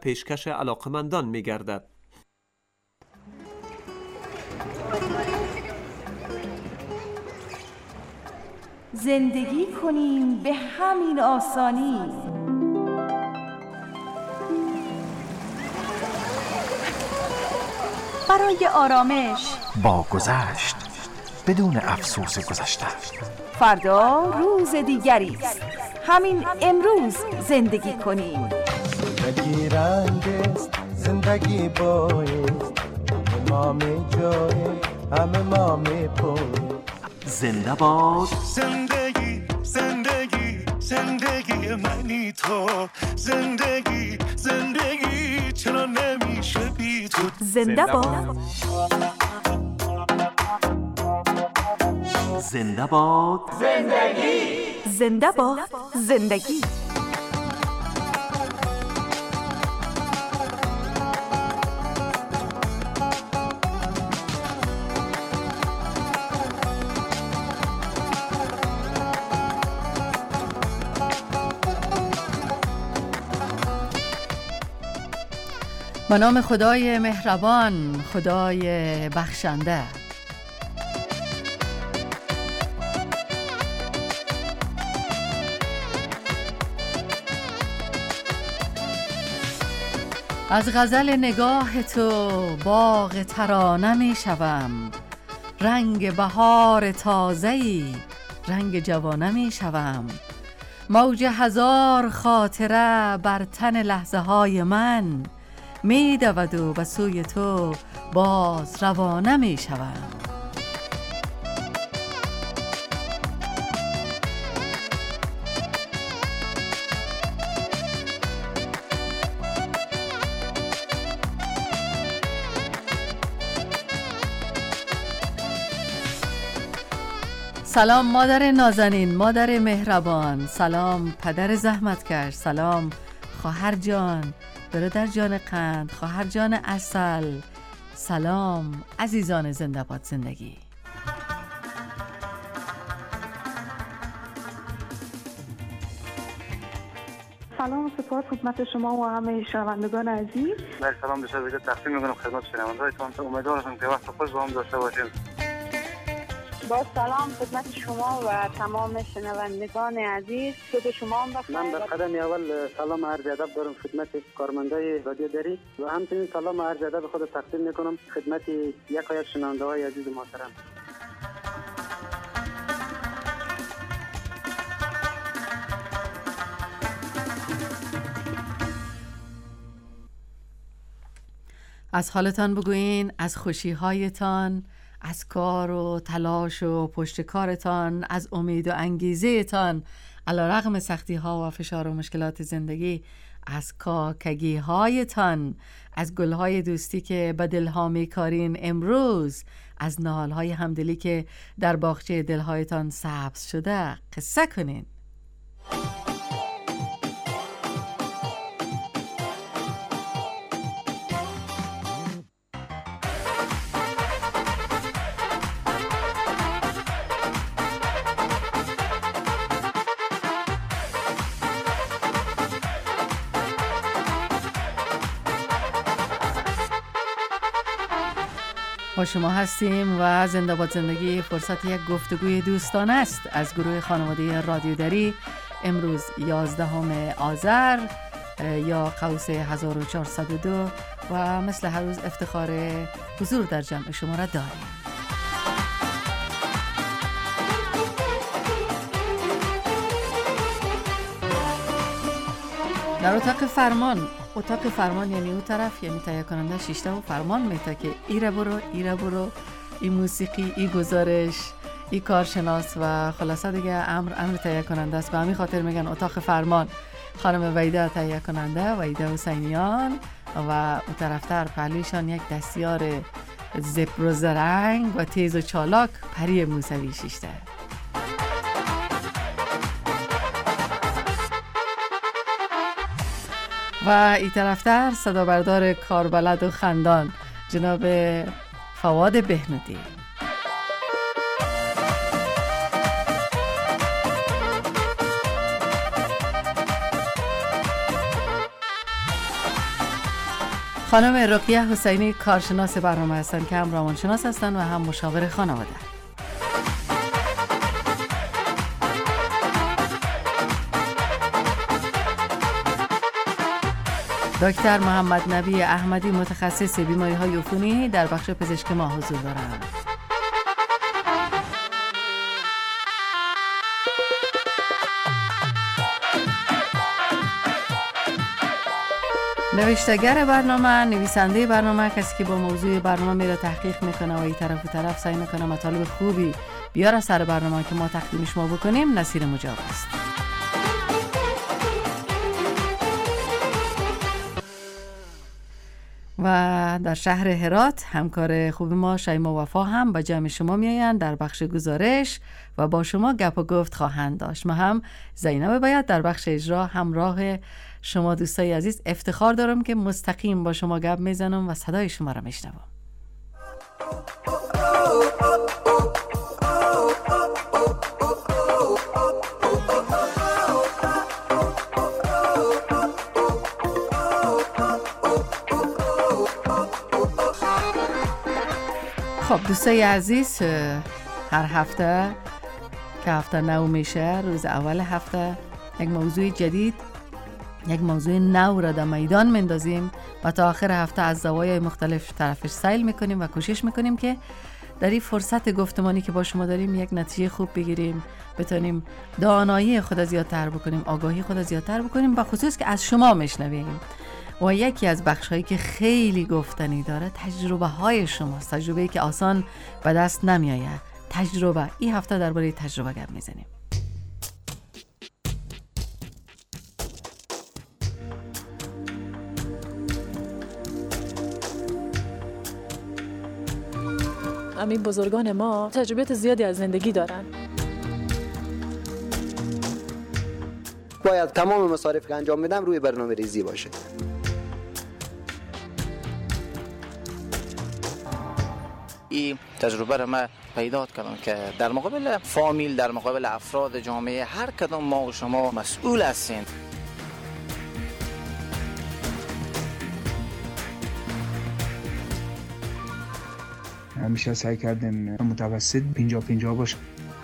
پیشکش علاقمندان می گردد. زندگی کنیم به همین آسانی، برای آرامش با گذشت بدون افسوس گذشته. فردا روز دیگری است، همین امروز زندگی کنیم. زندگی رنگ است، زندگی بایست، ما می جای همه ما می پویم. زنده باد زندگی، زندگی، زندگی منی تو. زندگی، زندگی چرا نمیشه بی تو. زنده باد، زنده باد زندگی، زنده باد زندگی. به نام خدای مهربان، خدای بخشنده. از غزل نگاه تو باغ ترانه می شوم، رنگ بهار تازه‌ای رنگ جوانه می شوم. موج هزار خاطره بر تن لحظه های من می دود و به سوی تو باز روانه می شوم. سلام مادر نازنین، مادر مهربان، سلام پدر زحمتکش، سلام خواهر جان، برادر جان قند، خواهر جان عسل، سلام عزیزان زنده باد زندگی. سلام و سپاس خدمت شما و همه شنوندگان عزیز. بله سلام به شما تقدیم می‌کنم خدمت شنوندگانتون. امیدوارم که وقت خوش با هم داشته باشیم. با سلام خدمت شما و تمام شنوندگان عزیز. صبح شما هم بخیر. من در قدم اول سلام عرض ادب دارم خدمت کارمندای رادیو دری و همچنین سلام عرض ادب خود تقدیم می‌کنم خدمت یک شنونده‌های عزیز محترم. از حالتان بگوین، از خوشی‌هایتان، از کار و تلاش و پشت کارتان، از امید و انگیزه تان علیرغم سختی ها و فشار و مشکلات زندگی، از کاکگی هایتان، از گل های دوستی که به دلها میکارین امروز، از نهال های همدلی که در باغچه دلهایتان سبز شده قصه کنین. با شما هستیم و زنده باد زندگی فرصت یک گفتگوی دوستانه است از گروه خانواده رادیو دری. امروز 11 آذر یا قوس 1402 و مثل هر روز افتخار حضور در جمع شما را داریم. در اتاق فرمان یعنی اون طرف، یعنی تهیه کننده شیشته و فرمان میته که ایره برو این موسیقی، این گزارش، این کارشناس و خلاصه دیگه امر تهیه کننده است. به همین خاطر میگن اتاق فرمان. خانم وحیده تهیه کننده، وحیده حسینیان، و اون طرفتر پهلویشان یک دستیار زبر و زرنگ و تیز و چالاک پری موسوی شیشته. و این طرفتر صدا بردار کاربلد و خندان جناب فواد بهنودی. خانم رقیه حسینی کارشناس برنامه هستند که هم روانشناس هستند و هم مشاور خانواده. دکتر محمد نبی احمدی متخصص بیماری‌های عفونی در بخش پزشک ما حضور دارند. نوشتگر برنامه، نویسنده برنامه، کسی که با موضوع برنامه میره تحقیق میکنه و این طرف و طرف سعی میکنه مطالب خوبی بیاره سر برنامه که ما تقدیم شما بکنیم، نصیر مجاب است. و در شهر هرات همکار خوب ما شیما وفا هم با جمع شما میآیند در بخش گزارش و با شما گپ و گفت خواهند داشت. ما هم زینب باید در بخش اجرا همراه شما دوستای عزیز افتخار دارم که مستقیم با شما گپ میزنم و صدای شما را میشنوم. خب دوستای عزیز، هر هفته که هفته نو میشه، روز اول هفته یک موضوع جدید، یک موضوع نو را در میدان مندازیم و تا آخر هفته از زوایای مختلف طرفش سیل میکنیم و کوشش میکنیم که در این فرصت گفتمانی که با شما داریم یک نتیجه خوب بگیریم، بتونیم دانایی خود زیادتر بکنیم، آگاهی خود زیادتر بکنیم، و خصوص که از شما میشنویم. و یکی از بخش‌هایی که خیلی گفتنی داره تجربه های شماست، تجربه‌ای که آسان به دست نمیآید. تجربه، این هفته درباره تجربه گپ میزنیم. همین بزرگان ما تجربیات زیادی از زندگی دارن. باید تمام مصارف که انجام میدم روی برنامه ریزی باشه. این تجربه را من پیدا کردم که در مقابل فامیل، در مقابل افراد جامعه، هر کدام ما و شما مسئول هستیم. همیشه سعی کردیم متوسط 50-50 باشه.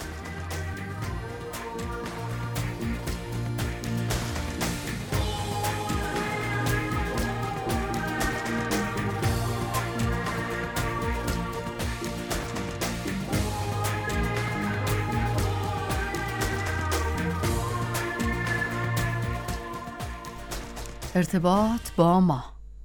ارتباط با ما.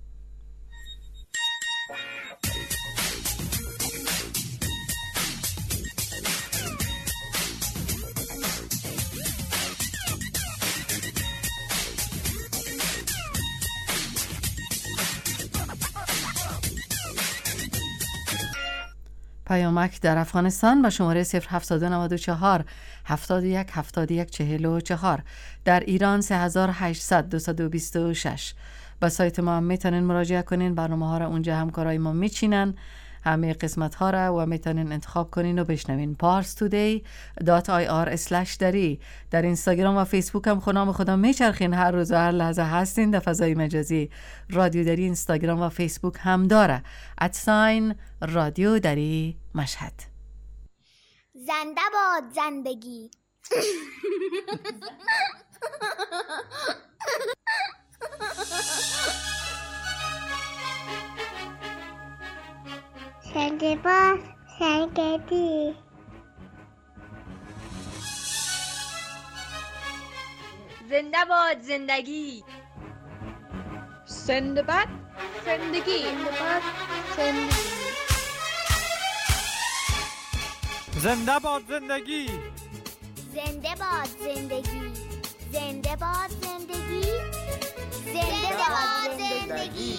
پیامک در افغانستان با شماره 0794 71 71 44. در ایران 3800 226. با سایت ما میتونین مراجعه کنین، برنامه ها را اونجا همکارای ما میچینن، همه قسمت ها را و میتونین انتخاب کنین و بشنوین. parstoday.ir/dari. در اینستاگرام و فیسبوک هم خونام خودم میچرخین، هر روز و هر لحظه هستین در فضای مجازی. رادیو دری اینستاگرام و فیسبوک هم داره، رادیو دری مشهد. زنده باد زندگی. زنده باد زندگی. زنده باد زندگی. زنده باد زندگی. زنده باد زندگی. زنده باد زندگی. زنده باد زندگی. زنده باد زندگی.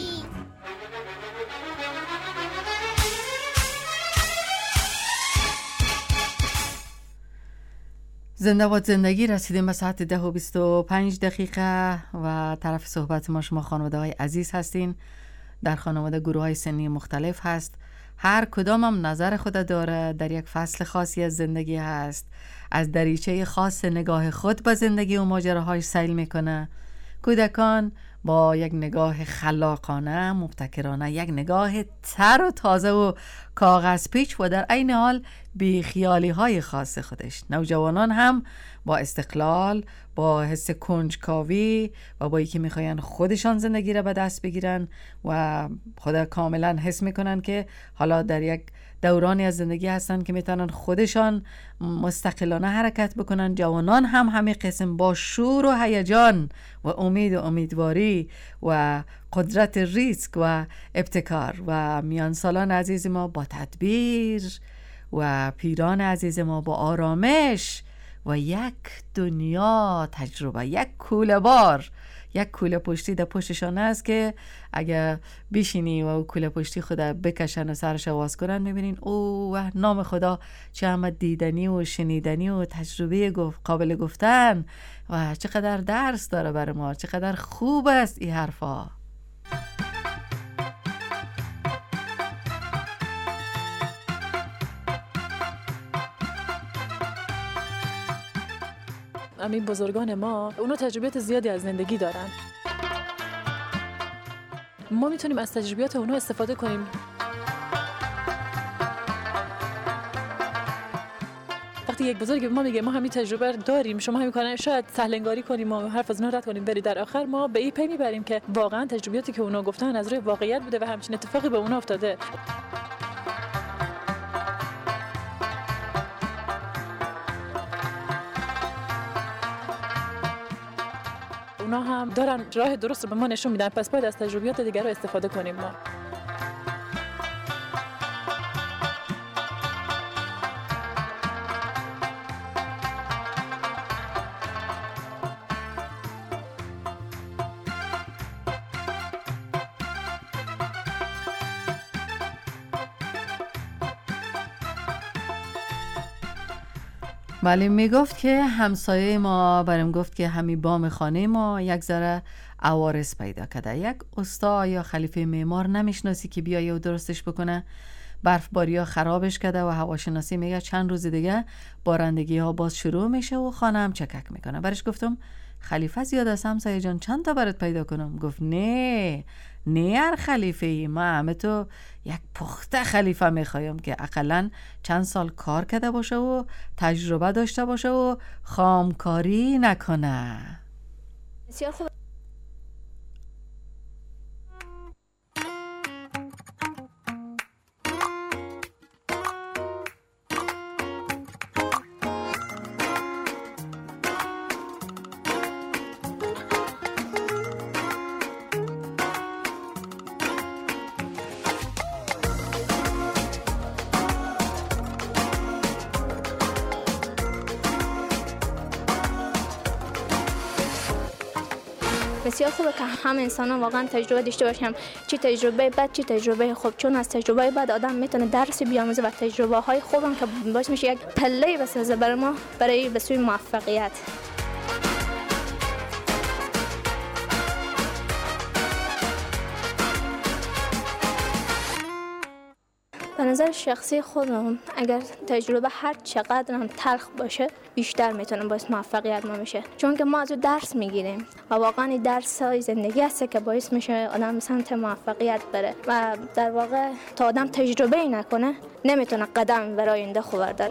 زنده باد زندگی. رسیدیم به ساعت 10:25 و طرف صحبت ما شما خانواده های عزیز هستین. در خانواده گروه های سنی مختلف هست، هر کدام هم نظر خود داره، در یک فصل خاصی از زندگی هست، از دریچه خاص نگاه خود به زندگی و ماجراهاش سیل میکنه. کودکان با یک نگاه خلاقانه، مبتکرانه، یک نگاه تر و تازه و کاغذ پیچ و در عین حال بیخیالی های خاص خودش. نوجوانان هم با استقلال، با حس کنجکاوی و با اینکه میخواین خودشان زندگی را به دست بگیرن و خود کاملا حس میکنن که حالا در یک دورانی از زندگی هستن که میتونن خودشان مستقلانه حرکت بکنن. جوانان هم همین قسم با شور و هیجان و امید و امیدواری و قدرت ریسک و ابتکار، و میان سالان عزیز ما با تدبیر و پیران عزیز ما با آرامش و یک دنیا تجربه، یک کوله بار، یک کوله پشتی در پشتشان است که اگر بشینی و کوله پشتی خود بکشن و سرش آواز کنن میبینین اوه نام خدا چه همه دیدنی و شنیدنی و تجربه قابل گفتن و چقدر درس داره برای ما، چقدر خوب است این حرفا. همین بزرگان ما اونا تجربیات زیادی از زندگی دارن. ما میتونیم از تجربیات اونا استفاده کنیم. وقتی یک بزرگ ما میگه ما همین تجربه داریم، شما همین کارا شاید سهلنگاری کنیم و حرف از اونا رد کنیم بری، در آخر ما به این پی میبریم که واقعا تجربیاتی که اونا گفتن از روی واقعیت بوده و همچین اتفاقی به اونا افتاده. اونا هم دارن راه درست رو به ما نشون میدن، پس باید از تجربیات دیگران استفاده کنیم ما. ولی میگفت که همسایه ما برام گفت که همین بام خانه ما یک ذره عوارض پیدا کرده. یک استا یا خلیفه معمار نمیشناسی که بیایه و درستش بکنه؟ برفباری ها خرابش کرده و هواشناسی میگه چند روز دیگه بارندگی ها باز شروع میشه و خانه هم چکک میکنه. برش گفتم خلیفه زیاد است همسایه جان، چند تا برات پیدا کنم؟ گفت نه هر خلیفه ای، ما همه تو یک پخته خلیفه میخوایم که اقلن چند سال کار کرده باشه و تجربه داشته باشه و خامکاری نکنه. بسیار خوب. بسیار خوبه که هم انسان ها واقعا تجربه داشته باشیم، چی تجربه بد چی تجربه خوب، چون از تجربه بد آدم میتونه درس بیاموزه و تجربه های خوب هم که باعث میشه یک پله بسازه برای ما برای به سوی موفقیت. به نظر شخصی خودم اگر تجربه هر چقدر هم تلخ باشه بیشتر میتونه باعث موفقیت ما بشه، چون که ما از اون درس میگیریم و واقعا این درس های زندگی هست که باعث میشه آدم سمت موفقیت بره و در واقع تا آدم تجربه ای نکنه نمیتونه قدم برای آینده خوب برداره.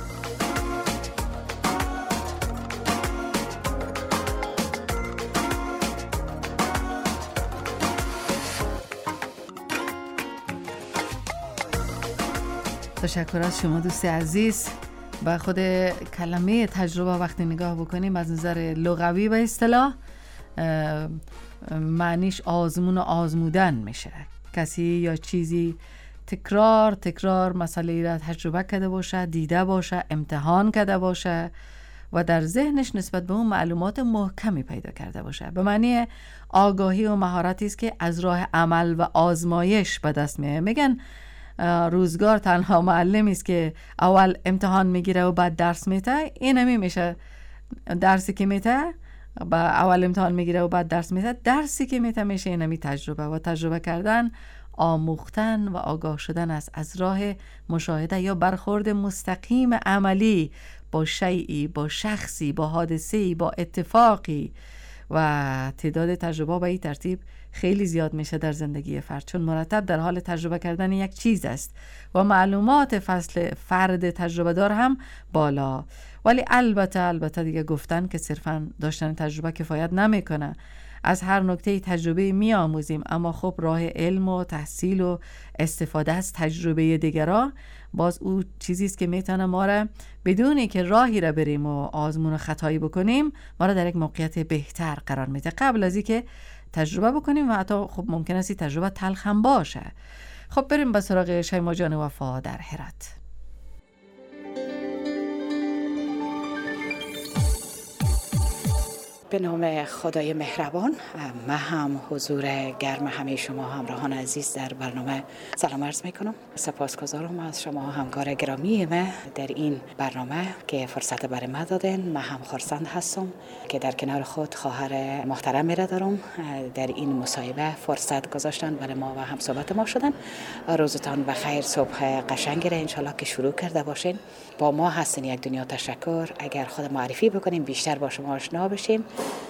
تشکر از شما دوست عزیز. با خود کلمه تجربه وقتی نگاه بکنیم از نظر لغوی و اصطلاح معنیش آزمون و آزمودن میشه. کسی یا چیزی تکرار مسئله را تجربه کرده باشه، دیده باشه، امتحان کرده باشه و در ذهنش نسبت به اون معلومات محکمی پیدا کرده باشه. به معنی آگاهی و مهارتی است که از راه عمل و آزمایش به دست میاد. میگن روزگار تنها معلمی است که اول امتحان میگیره و بعد درس میده. این همی میشه درسی که میده، با اول امتحان میگیره و بعد درس میده. درسی که میده میشه این همی تجربه، و تجربه کردن آموختن و آگاه شدن است از راه مشاهده یا برخورد مستقیم عملی با شیئی، با شخصی، با حادثه‌ای، با اتفاقی و تعداد تجربه به این ترتیب خیلی زیاد میشه در زندگی فرد، چون مرتب در حال تجربه کردن یک چیز است و معلومات فصل فرد تجربه دار هم بالا. ولی البته دیگه گفتن که صرفا داشتن تجربه کفایت نمیکنه. از هر نکته تجربه می آموزیم، اما خب راه علم و تحصیل و استفاده از تجربه دیگران باز او چیزی است که میتونه ما را بدونی که راهی را بریم و آزمون و خطایی بکنیم ما را در یک موقعیت بهتر قرار میده قبل از اینکه تجربه بکنیم و حتی خب ممکن است تجربه تلخ هم باشه. خب بریم به سراغ شیما جان وفا در هرات. به نام خدای مهربان، من هم حضور گرم همه شما همراهان عزیز در برنامه سلام عرض میکنم. سپاسگزارم از شما همکار گرامی من در این برنامه که فرصت برای من دادن. من هم خرسند هستم که در کنار خود خواهر محترم میره دارم در این مصاحبه فرصت گذاشتن برای ما و هم صحبت ما شدن. روزتان بخیر، صبح قشنگی را انشالله که شروع کرده باشین. با ما هستین یک دنیا تشکر. اگر خود معرفی بکنیم بیشتر با شما آشنا بشیم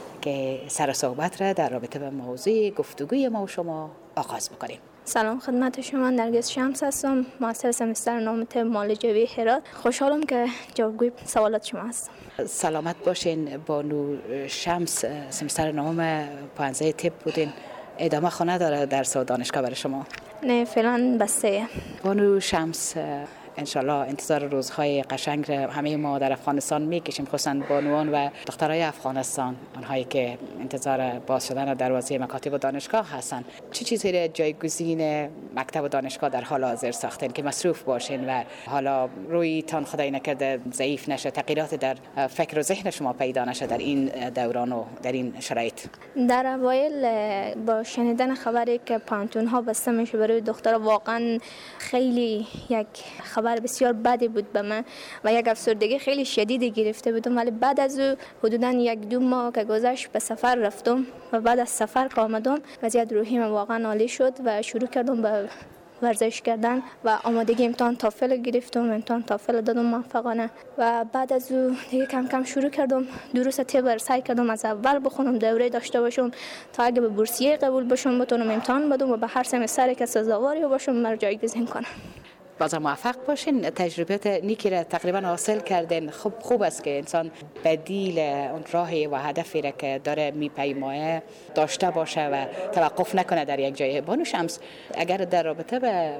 که سر صحبت را در رابطه به موضوع گفتگوی ما و شما آغاز بکنیم. سلام خدمت شما، نرگس شمس هستم، مؤسس سمستر نام طب معالجوی هرات. خوشحالم که جوابگوی سوالات شما هستم. سلامت باشین. بانو شمس سمستر نام پانزه طب بودین، ادامه خونه داره درس و دانشگاه برای شما؟ نه فعلا بسته. بانو شمس انشالله انتظار روزهای قشنگ همه ما در افغانستان میکشیم، خصوصا بانوان و دخترای افغانستان، آنهایی که انتظار باز شدن دروازه مکاتب و دانشگاه هستن. چه چیزی را جایگزین مکتب و دانشگاه در حال حاضر ساختن که مصروف باشین و حالا رویتان خدای نکرده ضعیف نشه، تغییرات در فکر و ذهن شما پیدا نشه در این دوران و در این شرایط؟ در اوایل با شنیدن خبری که پانتون ها بسته میشه برای دخترها واقعا خیلی یک خبر بسیار بدی بود به من و یک افسردگی خیلی شدیدی گرفته بودم. ولی بعد از او حدوداً 1-2 ماه که گذشت به سفر رفتم و بعد از سفر که آمدم وضعیت روحی من واقعا عالی شد و شروع کردم به ورزش کردن و آمادگی امتحان تافل گرفتم. امتحان تافل دادم موفقانه و بعد از او دیگه کم کم شروع کردم دروس طب سعی کردم از اول بخونم، دوره داشته باشم تا اگه به بورسیه قبول بشم بتونم امتحان بدم و به هر سمستر که سزاواری باشم مرا جایگزین کنم. باز موفق باشین. تجربیات نیکی را تقریبا حاصل کردین. خوب است که انسان بدیل اون راهی و هدفی را که داره میپیمایه داشته باشه و توقف نکنه در یک جای. بانو شمس، اگر در رابطه به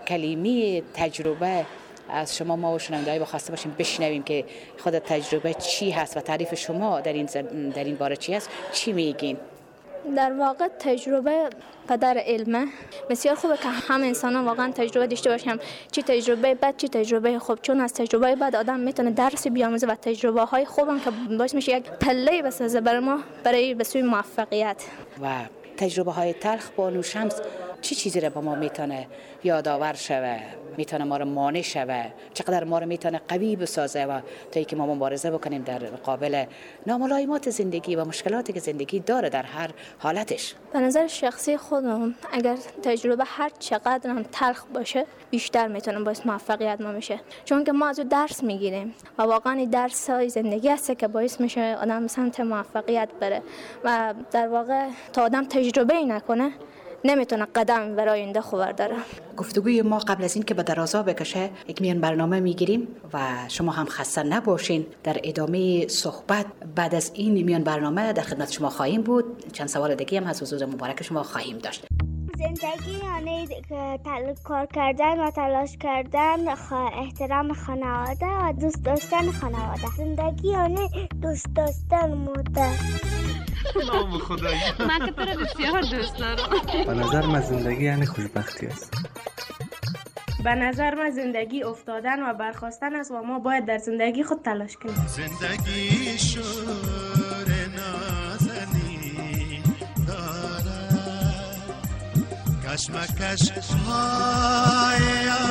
کلمه تجربه از شما ما و شنونده‌های بخواسته باشیم بشنویم که خود تجربه چی هست و تعریف شما در این باره چی هست، چی میگین؟ در واقع تجربه پدر علمه. بسیار خوبه که هم انسان واقعا تجربه داشته باشیم، چی تجربه بد چی تجربه خوب، چون از تجربه بد آدم میتونه درس بیاموزه و تجربه های خوبم که باعث میشه یک پله بسازه برای ما برای به سوی موفقیت. و تجربه های تلخ بانو شمس چی چیزی را با ما میتونه یادآور شوه، میتونه ما رو مانع شوه، چقدر ما رو میتونه قوی بسازه و تا اینکه ما مبارزه بکنیم در مقابل ناملایمات زندگی و مشکلاتی که زندگی داره در هر حالتش. به نظر شخصی خودم اگر تجربه هر چقدر هم تلخ باشه بیشتر میتونه باعث موفقیت ما میشه، چون که ما از او درس میگیریم و واقعا درس های زندگی است که باعث میشه آدم سمت موفقیت بره و در واقع تا آدم تجربه نکنه نمیتونه قدم برای آینده خوب برداره. گفتگوی ما قبل از این که به درازا بکشه یک میان برنامه میگیریم و شما هم خسته نباشین. در ادامه صحبت بعد از این میان برنامه در خدمت شما خواهیم بود. چند سوال دیگه هم از حضور مبارک شما خواهیم داشت. زندگی یعنی کار کردن و تلاش کردن، احترام خانواده و دوست داشتن خانواده. زندگی یعنی دوست داشتن مادر. نام خدایی. من که تو رو بسیار دوست دارم. به نظر من زندگی یعنی خوشبختی است. به نظر من زندگی افتادن و برخاستن است و ما باید در زندگی خود تلاش کنیم. زندگی شور نازنی دارد، کشمکش های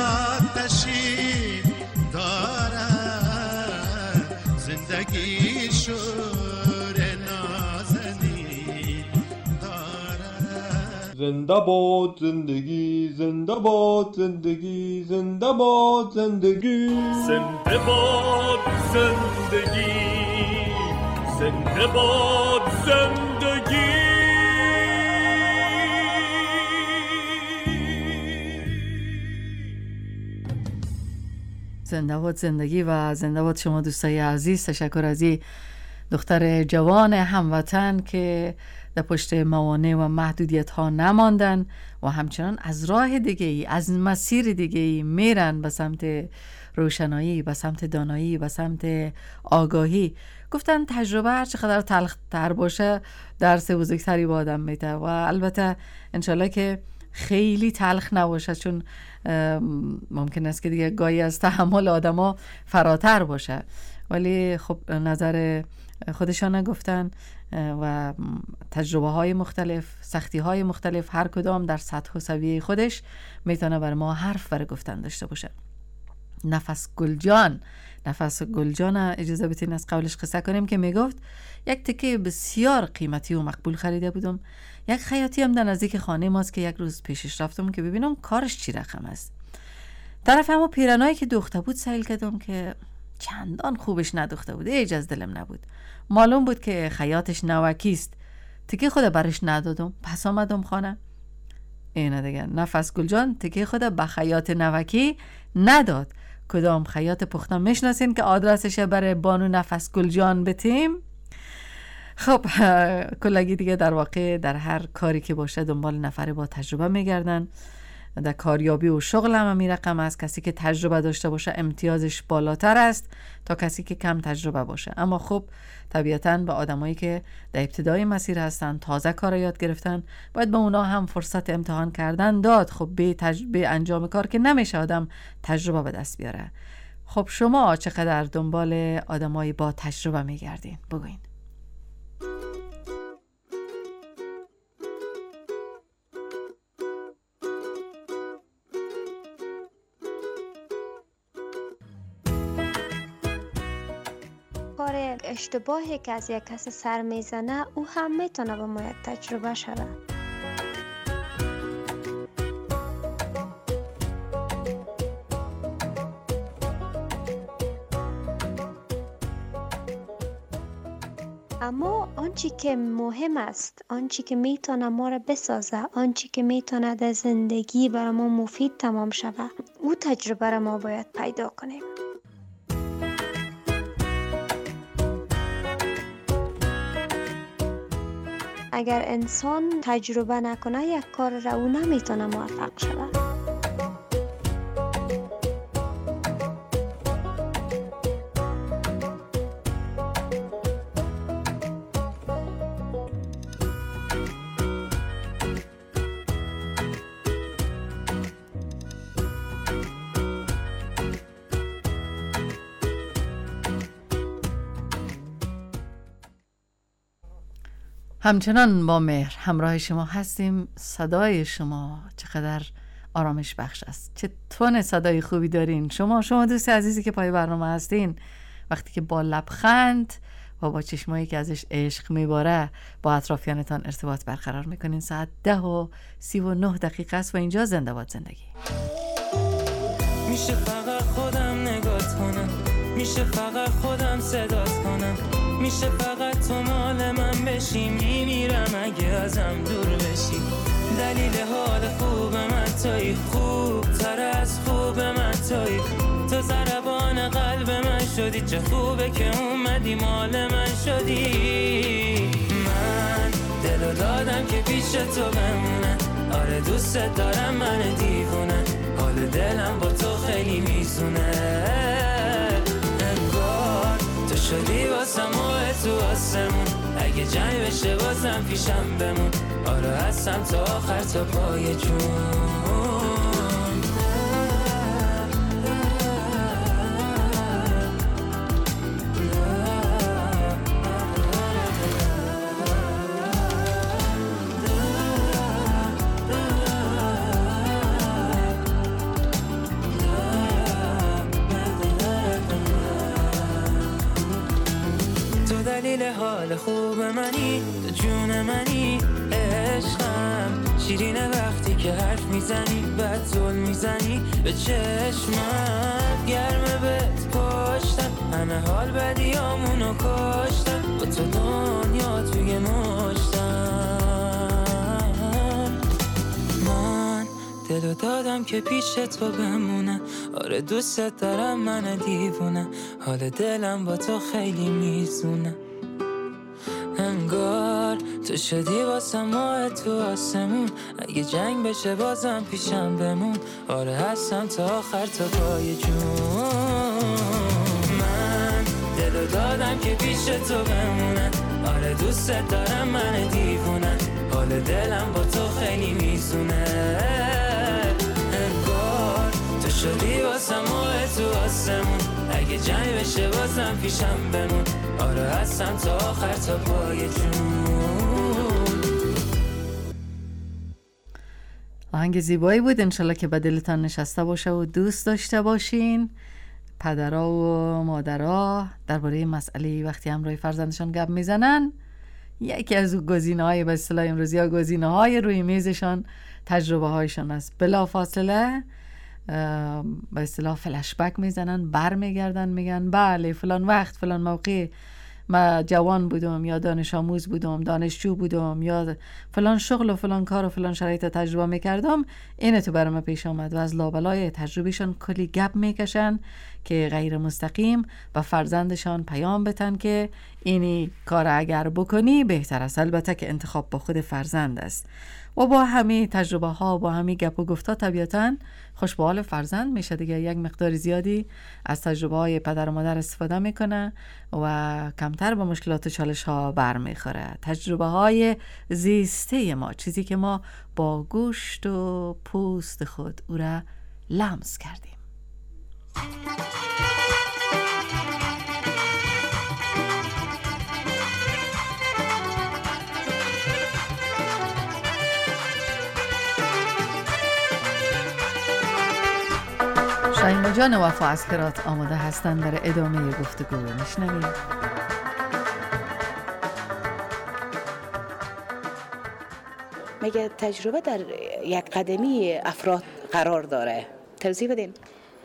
آتشی دارد. زندگی شور نازنی دارد. زنده باد زندگی، زنده باد زندگی، زنده باد زندگی، زنده باد زندگی، زنده باد زندگی. زنده باد زندگی و زنده باد شما دوستای عزیز. تشکر از این دختر جوان هموطن که در پشت موانع و محدودیت ها نماندن و همچنان از راه دیگه ای، از مسیر دیگه ای میرن به سمت روشنایی، به سمت دانایی، به سمت آگاهی. گفتن تجربه هر چقدر تلخ تر باشه درس بزرگتری با آدم میده و البته انشالله که خیلی تلخ نباشه، چون ممکن است که دیگه گاهی از تحمل آدم ها فراتر باشه. ولی خب نظر خودشان گفتن و تجربه های مختلف، سختی های مختلف، هر کدام در سطح و سویه خودش میتونه بر ما حرف برای گفتن داشته باشه. نفس گلجان اجازه بتین از قولش قصه کنیم که میگفت یک تکه بسیار قیمتی و مقبول خریده بودم. یک خیاطی هم در نزدیک خانه ماست که یک روز پیشش رفتم که ببینم کارش چی رقم است. طرف همو پیرنایی که دوخته بود سیل کردم که چندان خوبش ندوخته بود، ایج از دلم نبود. معلوم بود که خیاطش نوکیست. تکه خود برش ندادم، پس آمدم خانه. اینه دیگه، نفس گلجان تکه خود به خیاط نوکی نداد. کدام خیاط پخته میشناسین که آدرسش برای بانو نفس گلجان بتیم؟ خب کلگی دیگه در واقع در هر کاری که باشه دنبال نفری با تجربه میگردن. در کاریابی و شغل هم میرقم از کسی که تجربه داشته باشه امتیازش بالاتر است تا کسی که کم تجربه باشه. اما خب طبیعتاً به آدمایی که در ابتدای مسیر هستن، تازه کار یاد گرفتن، باید به اونا هم فرصت امتحان کردن داد. خب به انجام کار که نمیشه آدم تجربه به دست بیاره. خب شما چقدر دنبال آدمایی با تجربه میگردین؟ بگوین. اشتباهی که از یک کسی سر میزنه او هم میتونه به ما یک تجربه شده. اما آنچه که مهم است، آنچه که میتونه ما را بسازه، آنچه که میتونه در زندگی برای ما مفید تمام شود، او تجربه را ما باید پیدا کنیم. اگر انسان تجربه نکنه یک کار را او نمیتونه موفق شود. همچنان با مهر همراه شما هستیم. صدای شما چقدر آرامش بخش است. چه تون صدای خوبی دارین شما دوست عزیزی که پای برنامه هستین. وقتی که با لبخند و با چشمایی که ازش عشق میباره با اطرافیانتان ارتباط برقرار میکنین. ساعت 10:39 است و اینجا زنده باد زندگی. میشه فقط خودم نگات کنم، میشه فقط خودم صدات کنم، میشه فقط تو مال من بشی، میمیرم اگه ازم دور بشی. دلیل حال خوب من تویی، خوب تر از خوب من تویی. تو ضربان قلب من شدی، چه خوبه که اومدی مال من شدی. من دلو دادم که پیش تو بمونه، آره دوست دارم من دیوونه، حال دلم با تو خیلی میزونه. انگار تو شدی واسم تو آسمون، اگه جنگ بشه بازم پیشم بمون، آره هستم تا آخر تا پای جون. دلیل حال خوب منی، تو جون منی، عشقم شیرینه وقتی که حرف میزنی، بعد زل میزنی به چشمم، گرمه بهت پشتم، همه حال بدیامونو کشتم، با تو دنیا توی مشتم. من دلو دادم که پیش تو بمونه. آره دوست دارم من دیوونه، حال دلم با تو خیلی میزونه. انگار تو شدی واسه ماه تو آسمون، اگه جنگ بشه بازم پیشم بمون. آره هستم تا آخر تا پای جون. من دلو دادم که پیش تو بمونه. آره دوست دارم من دیوونه، حال دلم با تو خیلی میزونه. انگار تو شدی واسه ماه تو آسمون، اگه جنگ بشه بازم پیشم بمون. آره هستم تا آخر تا پای جون. آهنگ زیبایی بود، انشالله که به دلتان نشسته باشه و دوست داشته باشین. پدرها و مادرها درباره مسئله وقتی همراه فرزندشان گپ میزنن، یکی از گزینه‌های به اصطلاح امروزی ها گزینه‌های روی میزشان تجربه هایشان است. بلا فاصله به اصطلاح فلش بک میزنن، بر میگردن، میگن بله فلان وقت فلان موقع من جوان بودم یا دانش آموز بودم، دانشجو بودم، یا فلان شغل و فلان کار و فلان شرایط تجربه میکردم، اینه تو برام پیش آمد. و از لابلای تجربهشان کلی گپ میکشن که غیر مستقیم و فرزندشان پیام بتن که اینی کار اگر بکنی بهتر است. البته که انتخاب با خود فرزند است و با همه تجربه ها با همه گپ و گفتا طبیعتاً خوش به حال فرزند میشه دیگه. یک مقدار زیادی از تجربه های پدر و مادر استفاده میکنه و کمتر به مشکلات و چالش ها برمیخوره. تجربه های زیسته ما، چیزی که ما با گوشت و پوست خود او را لمس کردیم. شایما جان وفا از کرات آماده هستن در ادامه گفتگو. میشنوید. میگه تجربه در یک قدمی افراد قرار داره، توضیح بدین.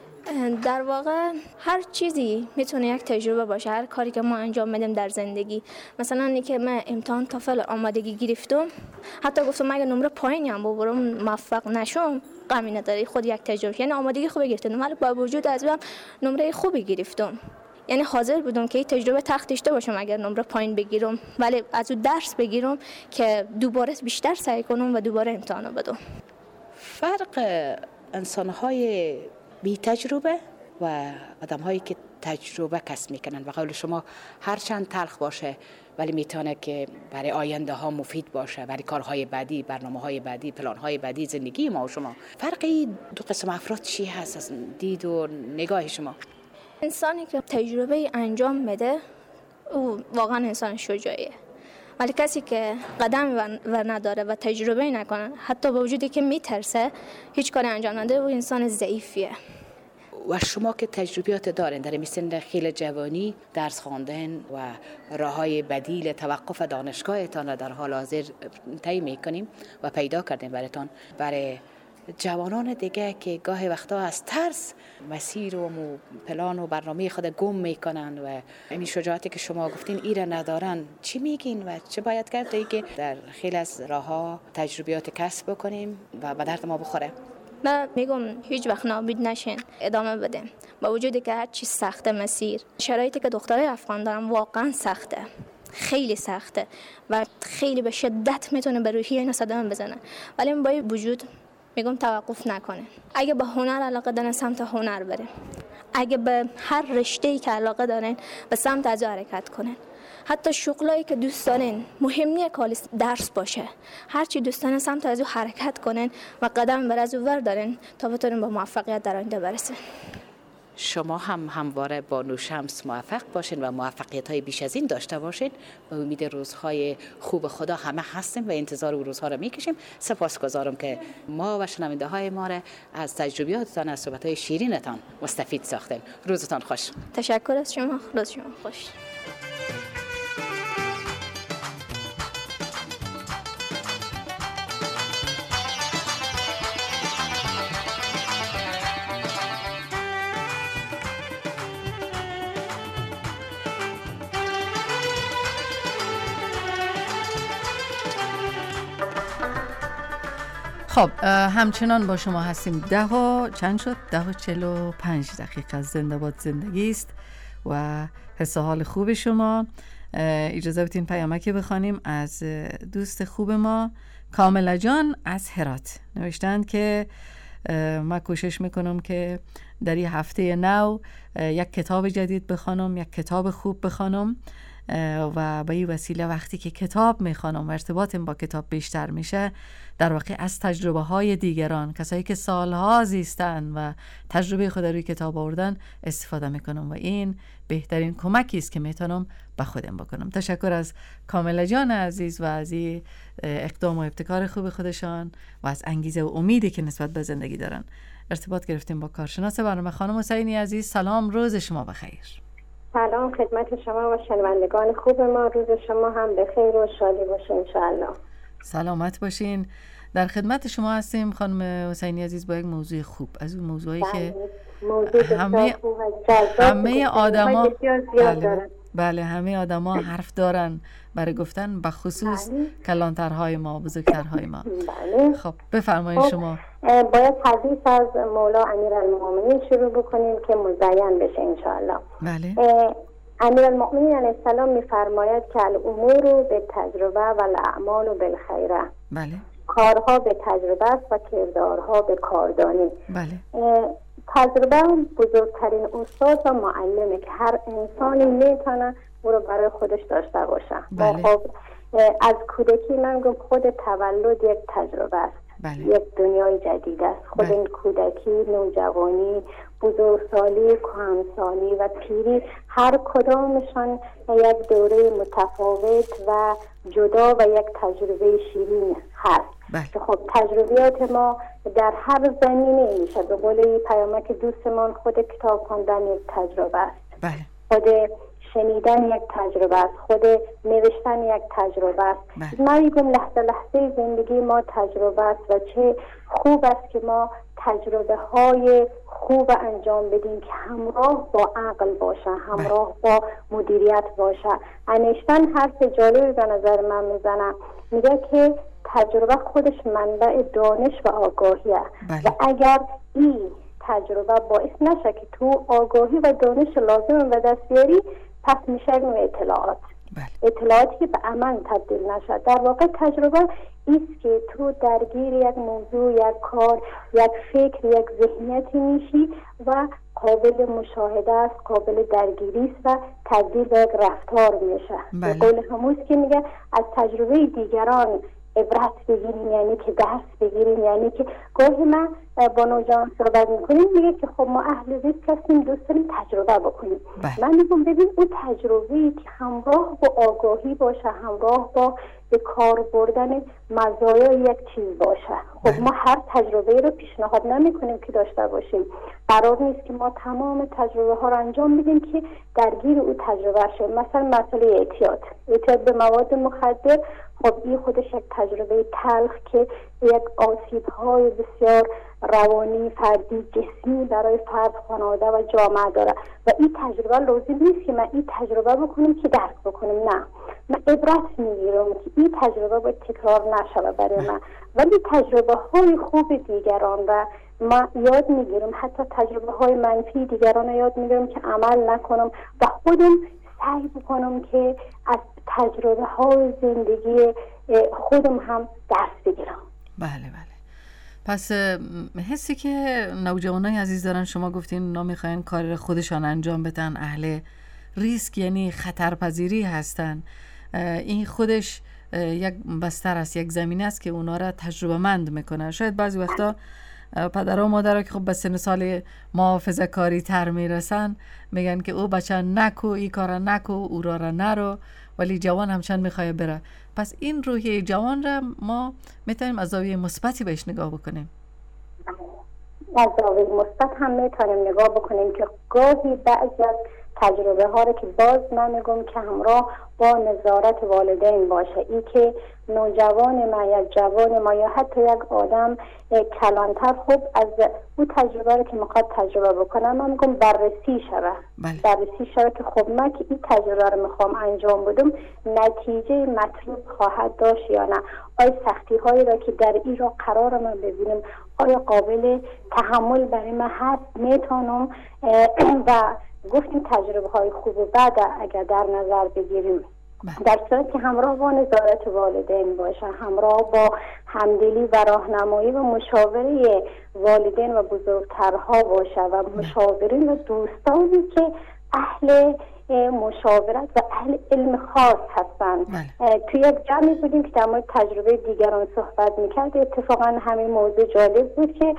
در واقع هر چیزی میتونه یک تجربه باشه. هر کاری که ما انجام میدیم در زندگی، مثلا اینکه من امتحان تافل آمادگی گرفتم، حتی گفتم اگه نمره پایینی هم ببرم موفق نشم غمی نداره، خود یک تجربه. یعنی آمادگی خوبی گرفتم ولی با وجود از اون نمره خوبی گرفتم، یعنی حاضر بودم که این تجربه تخت داشته باشم اگر نمره پایین بگیرم، ولی از اون درس بگیرم که دوباره بیشتر سعی کنم و دوباره امتحان بدم. فرق انسان‌های بی تجربه و آدم‌هایی که تجربه کسب میکنن و قول شما هرچند تلخ باشه ولی میتونه که برای آینده ها مفید باشه، برای کارهای بعدی، برنامه‌های بعدی، پلان‌های بعدی زندگی ما و شما. فرقی دو قسم افراد چی هست از دید و نگاه شما؟ انسانی که تجربه انجام میده او واقعا انسان شجاعیه، ولی کسی که قدم و نداره و تجربه نکنه، حتی با وجودی که میترسه هیچ کاری انجام نده، او انسان ضعیفیه. و شما که تجربیات دارین در مثل خیل جوانی درس خواندن و راههای بدیل توقف دانشگاهتان در حال حاضر طی میکنیم و پیدا کردیم براتون، برای جوانان دیگه که گاهی وقتا از ترس مسیر و پلان و برنامه خود گم میکنن و این شجاعتی که شما گفتین ایره ندارن، چی میگین و چه باید کرد تا که در خیلی از راهها تجربیات کسب بکنیم و به درد ما بخوره؟ من میگم هیچ وقت ناامید نشین، ادامه بدین. با وجودی که هر چی سخته مسیر، شرایطی که دخترای افغان دارن واقعا سخته، خیلی سخته و خیلی به شدت میتونه به روحیه اینا صدمه بزنه، ولی با وجود میگم توقف نکنه. اگه به هنر علاقه دارن سمت هنر برین، اگه به هر رشته‌ای که علاقه دارن به سمت از حرکت کنن. حتی شغلایی که دوست دارین، مهم نیست که درس باشه، هر چی دوست دارین سمت از او حرکت کنن و قدم بر از او بردارن تا بتونین به موفقیت در آینده برسین. شما هم همواره با نوشمس موفق باشین و موفقیت‌های بیش از این داشته باشین. به امید روزهای خوب خدا همه هستیم و انتظار اون روزها رو میکشیم. سپاسگزارم که ما و شنونده‌های ما را از تجربیاتتان، از صحبت‌های شیرینتان مستفید ساختیم. روزتان خوش. تشکر از شما. روز شما خوش. خب همچنان با شما هستیم. 10:45 زنده باد زندگی است و حس حال خوب شما. اجازه بدین پیامکی بخوانیم از دوست خوب ما کاملا جان از هرات. نوشتند که من کوشش میکنم که در این هفته نو یک کتاب جدید بخوانم، یک کتاب خوب بخوانم و به این وسیله وقتی که کتاب میخوانم و ارتباطم با کتاب بیشتر میشه، در واقع از تجربه های دیگران، کسایی که سالها زیستن و تجربه خود روی کتاب آوردن استفاده میکنم و این بهترین کمکی است که میتونم به خودم بکنم. تشکر از کاملا جان عزیز و از این اقدام و ابتکار خوب خودشان و از انگیزه و امیدی که نسبت به زندگی دارن. ارتباط گرفتیم با کارشناس برنامه خانم حسینی عزیز. سلام، روز شما بخیر. سلام خدمت شما و شنوندگان خوب ما. روز شما هم بخیر و شادی باشه انشاءالله. سلامت باشین. در خدمت شما هستیم خانم حسینی عزیز با یک موضوع خوب، از اون موضوعی که همه آدما بله همه آدما حرف دارن برای گفتن، به خصوص کلانترهای ما، بزرگترهای ما. خب بفرمایید. شما باید حدیث از مولا امیرالمؤمنین شروع بکنیم که مزین بشه انشاءالله. بله. امیرالمؤمنین علیه السلام میفرماید که الامور به تجربه و الاعمال بالخیره. بله. کارها به تجربه است و کردارها به کاردانی. بله. تجربه بزرگترین استاد و معلمه که هر انسانی میتونه او رو برای خودش داشته باشه. بله. خب از کودکی من گم خود تولد یک تجربه است. بله. یک دنیای جدید است. خود این کودکی، نوجوانی، بزرگسالی، کهنسالی و پیری، هر کدامشان یک دوره متفاوت و جدا و یک تجربه شیرین هست. بله. خب تجربیات ما در هر زمینه میشه. به قول پیامک دوستمان، خود کتاب خواندن یک تجربه است. بله. خود شنیدن یک تجربه است. خود نوشتن یک تجربه است. من میگم لحظه لحظه زندگی ما تجربه است و چه خوب است که ما تجربه های خوب انجام بدیم که همراه با عقل باشه، همراه با مدیریت باشه. انیشتین حرف جالبی به نظر من میزنه، میگه که تجربه خودش منبع دانش و آگاهیه. و اگر این تجربه باعث نشه که تو آگاهی و دانش لازم به دست بیاری، پس میشه نوع اطلاعات. اطلاعاتی که به عمل تبدیل نشد. در واقع تجربه ایست که تو درگیر یک موضوع، یک کار، یک فکر، یک ذهنیتی میشی و قابل مشاهده است، قابل درگیری است و تبدیل به یک رفتار میشه. به قول هموز که میگه از تجربه دیگران عبرت بگیریم، یعنی که درس بگیریم. یعنی که گاهی من با نوجوان صحبت میکنیم، میگه که خب ما اهل ریسک هستیم، دوست داریم تجربه بکنیم. من میگم ببین اون تجربه‌ای که همراه با آگاهی باشه، همراه با به کار بردن مزایای یک چیز باشه. خب ما هر تجربه رو پیشنهاد نمیکنیم که داشته باشیم. قرار نیست که ما تمام تجربه ها رو انجام بدیم که درگیر او تجربه شیم. مثلا مسئله اعتیاد به مواد مخدر، خب این خودش یک تجربه تلخ که یک آسیب های بسیار روانی، فردی، جسمی برای فرد، خانواده و جامعه داره و این تجربه لازم نیست که من این تجربه بکنم که درک بکنم. نه، من عبرت میگیرم که این تجربه باید تکرار نشه برای من، ولی تجربه های خوب دیگران را ما یاد میگیرم، حتی تجربه های منفی دیگران را یاد میگیرم که عمل نکنم و خودم سعی بکنم که از تجربه های زندگی خودم هم درس بگیرم. بله بله. پس حسی که نوجوانای عزیز دارن، شما گفتین اونا میخواین کار خودشان انجام بدن، اهل ریسک یعنی خطرپذیری هستن، این خودش یک بستر است، یک زمینه است که اونا را تجربه مند میکنه. شاید بعضی وقتا پدر و مادر که خب به سن سال محافظه کاری تر میرسن میگن که او بچه نکو، ای کار نکو، او را نرو، ولی جوان همچنان میخواه بره. پس این روحیه جوان را ما میتونیم از زاویه مثبتی بهش نگاه بکنیم. از زاویه مثبت هم میتونیم نگاه بکنیم که گاهی بعضی از تجربه ها رو که باز من میگم که همراه با نظارت والدین باشه. این که نوجوان ما یا جوان ما یا حتی یک آدم کلانتر خوب از اون تجربه رو که میخواد تجربه بکنه من میگم بررسی شوه. بررسی شوه که خب من که این تجربه رو میخوام انجام بدم نتیجه مطلوب خواهد داشت یا نه. آیا سختی هایی را که در این را قرار من ببینم آیا قابل تحمل برای من هست میتونم و گفتیم تجربه های خوب و بد اگر در نظر بگیریم در صورت که همراه با نظارت والدین باشه، همراه با همدلی و راهنمایی و مشاوره والدین و بزرگترها باشه و مشاورین و دوستانی که اهل مشاورت و اهل علم خاص هستن. توی یک جمعی بودیم که در مورد تجربه دیگران صحبت میکرد. اتفاقا همین موضوع جالب بود که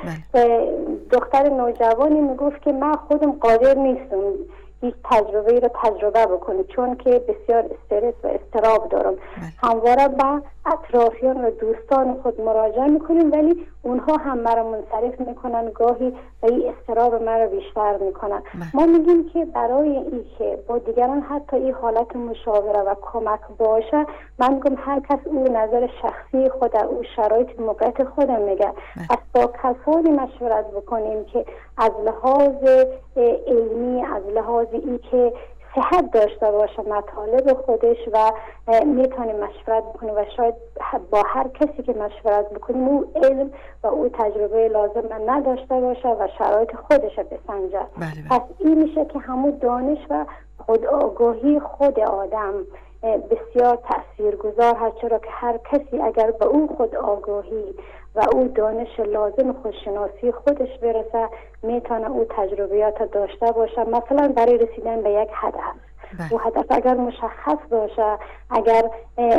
دختر نوجوانی میگفت که من خودم قادر نیستم هیچ تجربه رو تجربه بکنم چون که بسیار استرس و اضطراب دارم. همواره با اطرافیان و دوستان خود مراجعه میکنیم ولی اونها هم مرا منصرف میکنن، گاهی و این اضطراب مرا بیشتر میکنن. ما میگیم که برای این که با دیگران حتی این حالت مشاوره و کمک باشه من میگم هر کس او نظر شخصی خود در او شرایط موقعیت خودم میگه. از با کسانی مشورت بکنیم که از لحاظ علمی از لحاظ این که صحت داشته باشه مطالب خودش و میتونیم مشورت بکنیم و شاید با هر کسی که مشورت بکنیم او علم و او تجربه لازم نداشته باشه و شرایط خودش بسنجه. پس این میشه که همون دانش و خود آگاهی خود آدم بسیار تاثیرگذار هست، چرا که هر کسی اگر به اون خود آگاهی و او دانش لازم خودشناسی خودش برسه میتونه او تجربیات داشته باشه. مثلا برای رسیدن به یک هدف او هدف اگر مشخص باشه اگر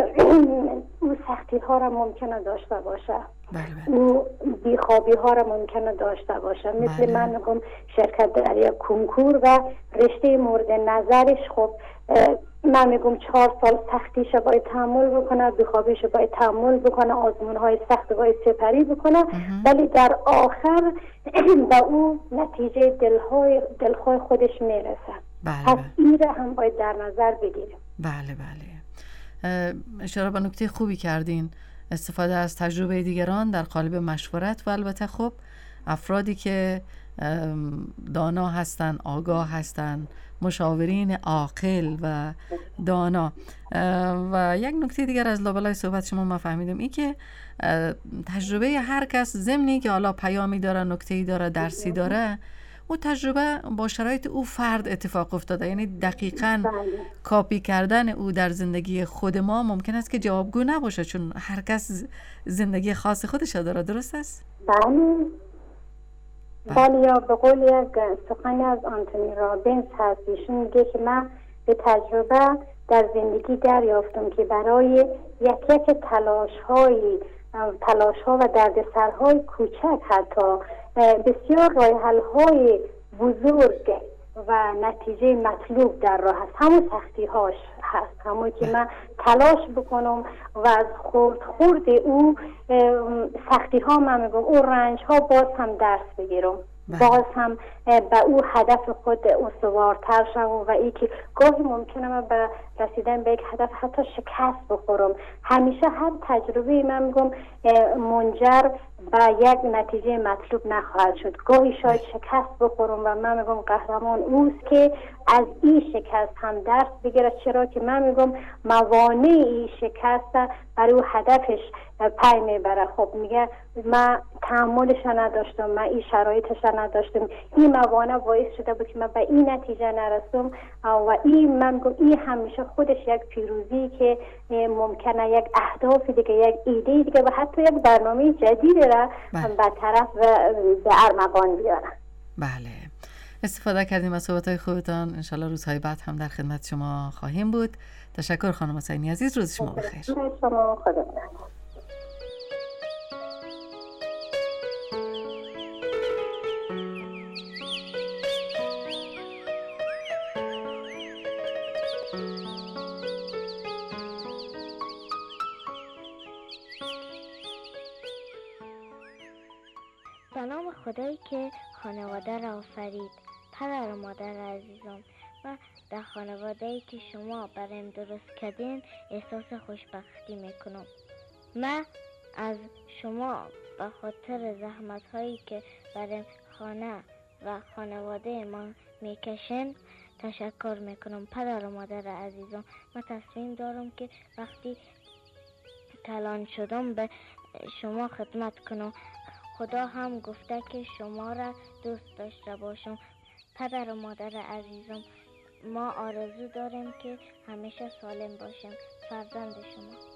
او سختی ها را ممکنه داشته باشه او بیخوابی ها را ممکنه داشته باشه. مثل من میگم شرکت در یک کنکور و رشته مورد نظرش خب من میگم 4 سال سختیش باید تحمل بکنه، بیخوابیش باید تحمل بکنه، آزمون های سخت باید سپری بکنه ولی در آخر به او نتیجه دلخواه خودش میرسه. پس این را هم باید در نظر بگیریم. بله اشاره به نکته خوبی کردین، استفاده از تجربه دیگران در قالب مشورت و البته خب افرادی که دانا هستن، آگاه هستن، مشاورین عاقل و دانا. و یک نکته دیگر از لابلای صحبت شما ما فهمیدم این که تجربه هر کس ضمنی که حالا پیامی داره، نکته‌ای داره، درسی داره، او تجربه با شرایط او فرد اتفاق افتاده. یعنی دقیقاً کاپی کردن او در زندگی خود ما ممکن است که جوابگو نباشه چون هر کس زندگی خاص خودش داره. درست است؟ بله یا به قول یک سخنی از آنتونی رابینز هست، ایشون میگه که من به تجربه در زندگی دریافتم که برای یک تلاش ها و دردسرهای کوچک حتی بسیار راه حل های بزرگ و نتیجه مطلوب در راه هست. همون سختی هاش هست، همون که من تلاش بکنم و از خورد او سختی ها من میگم او رنج ها باز هم درس بگیرم، باز هم به او هدف خود استوارتر شم و ای که گاهی ممکنه من به رسیدن به یک هدف حتی شکست بخورم. همیشه هر تجربه من میگم منجر به یک نتیجه مطلوب نخواهد شد. گاهی شاید شکست بخورم و من میگم قهرمان اوست که از این شکست هم درس بگیره، چرا که من میگم موانع این شکست برای او هدفش پی میبره. خب میگه من تحملش نداشتم، من این شرایطش نداشتم، این موانع باعث شده بود که من به این نتیجه نرسم و این من میگم این همیشه خودش یک پیروزی که ممکنه یک اهداف دیگه، یک ایده دیگه و حتی یک برنامه جدید را به طرف به ارمغان بیاره. بله، استفاده کردیم از صحبت‌های خوبتان. انشالله روزهای بعد هم در خدمت شما خواهیم بود. تشکر خانم حسینی عزیز، روز شما بخیر. شما خدا به نام خدایی که خانواده را آفرید. پدر و مادر عزیزم، و در خانواده‌ای که شما برایم درست کردین احساس خوشبختی میکنم. من از شما به خاطر زحمت هایی که برای خانه و خانواده ما میکشن تشکر میکنم. پدر و مادر عزیزم، من تصمیم دارم که وقتی کلان شدم به شما خدمت کنم. خدا هم گفته که شما را دوست داشته باشم. پدر و مادر عزیزم، ما آرزو داریم که همیشه سالم باشیم. فرزند شما.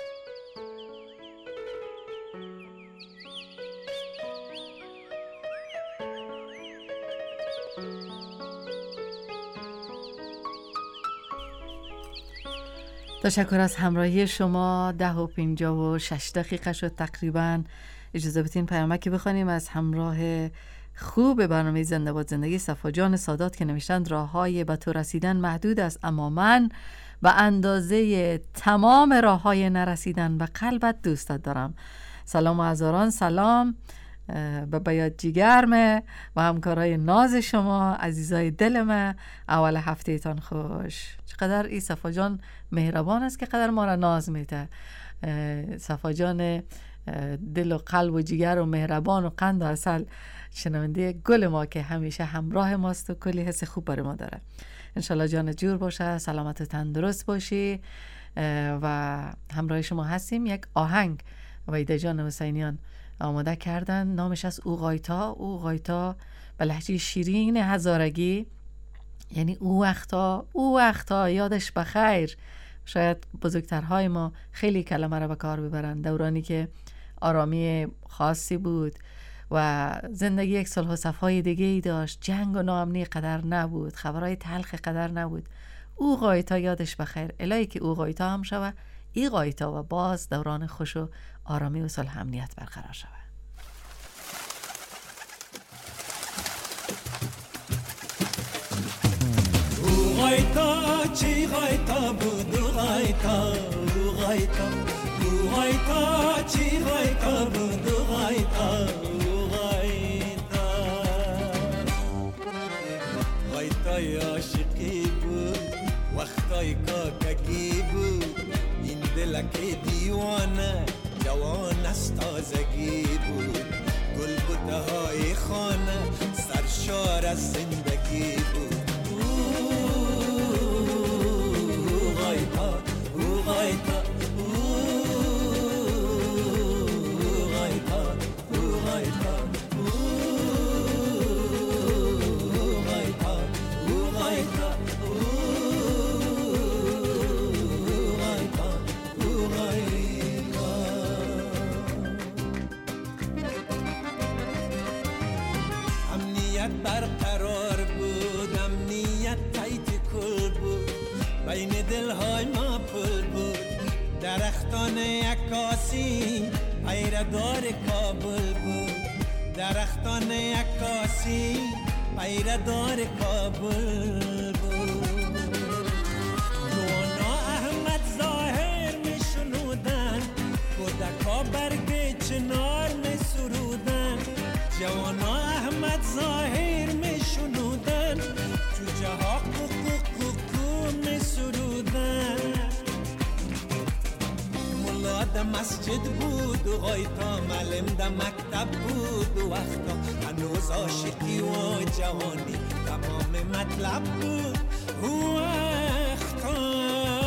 تشکر از همراهی شما. 10:56 شد تقریبا. اجازه بدین پیامکی بخوانیم از همراه خوب برنامه زنده باد زندگی، صفا جان سادات، که نوشتند راههای به تو رسیدن محدود است، اما من به اندازه تمام راههای نرسیدن به قلبت دوستت دارم. سلام و هزاران سلام به بیاد جیگرمه و همکارای ناز شما، عزیزای دلمه. اول هفته تان خوش. چقدر ای صفا جان مهربان است که قدر ما را ناز میده. صفا جان دل و قلب و جیگر و مهربان و قند و عسل، شنونده گل ما که همیشه همراه ماست و کلی حس خوب برای ما داره. انشالله جان جور باشه، سلامت و تندرست باشی و همراه شما هستیم. یک آهنگ وحیده جان حسینیان آماده کردن، نامش از او غایتا به لهجه شیرین هزارگی، یعنی او وقتا یادش بخیر. شاید بزرگترهای ما خیلی کلمه را به کار ببرن. دورانی که آرامی خاصی بود و زندگی یک صلح و صفای دیگه ای داشت، جنگ و ناامنی قدر نبود، خبرهای تلخ قدر نبود. او غایتا یادش بخیر. الهی که او غایتا هم شوه، ای غایتا و باز دوران خوش و آرامی و صلح امنیت برقرار شوه. او غایتا چی غایتا بود، او غایتا چی غایتا بود، او غایتای عاشقی بود، وقتای کاککی بود. این دلک دیوانه جوان از تازگی بود. گل بوته های خانه سرشار از زندگی بود. او غایتا برقرار بود، امنیت تایت کل بود، بین دلهای ما پل بود. درختان عکاسی پیردار کابل بود، درختان عکاسی پیردار کابل بود. نوانا احمد ظاهر می شنودن، کودکا برگ چنار می سرودن. جوانا احمد ظاهر می شنودن، جوجه ها کوکو می سرودن. ملا ده مسجد بود و غایتا معلم ده مکتب بود. و وقتا هنوز عاشقی و جوانی تمام مطلب بود. و وقتا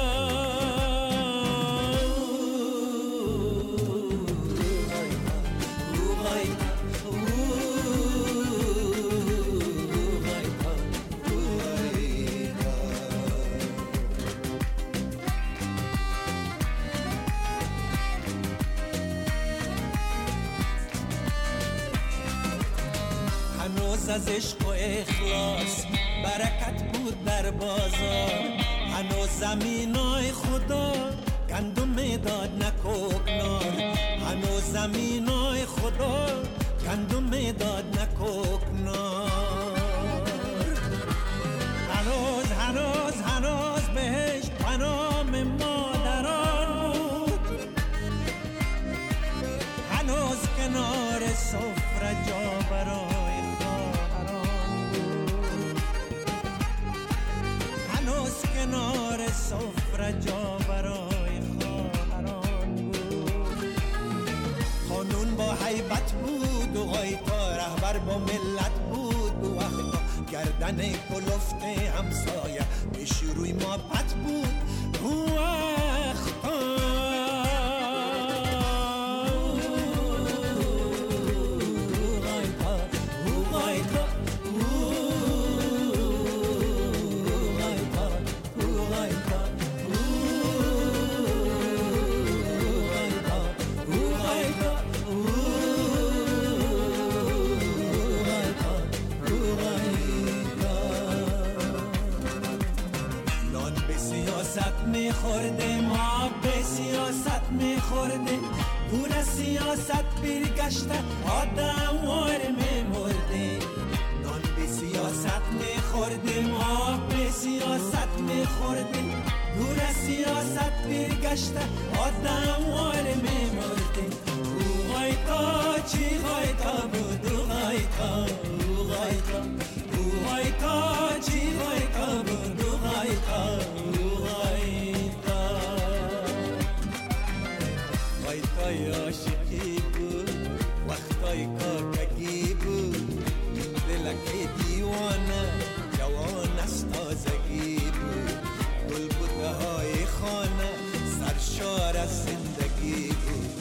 از عشق و اخلاص برکت بود در بازار. هنوز زمینای خدا گندم میداد نکوکنار. هنوز زمینای خدا گندم میداد نکوکنار. هنوز بهش پنام مادران بود. هنوز کنار سفره جا برای کشور با ملت بود دو وقتا، گردن کلفت همسایه پیش روی ما پت بود دو وقتا. میخورده ما به سیاست میخورده، پول سیاست برگشته آدم وار میمرده. نان به سیاست میخورده ما به سیاست میخورده، پول سیاست برگشته آدم وار میمرده. او غایتا چی غایتا بود او غایتا او غایتا او غایتا چی غایتا بود او غایتا وقتای عاشقی بود، وقتای کاکگی بود، دلک دیوانه جوان است تازگی بود، گلبوته های خانه سرشار از زندگی بود.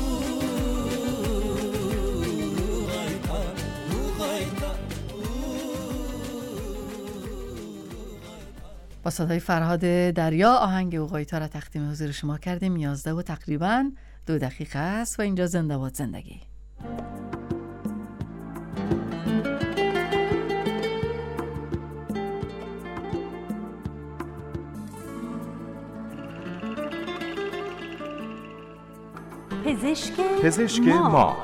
با صدای فرهاد دریا آهنگ اوغایتا را تقدیم حضور شما کردیم. 11 و تقریباً 2 دقیقه است و اینجا زنده باد زندگی. پزشک ما.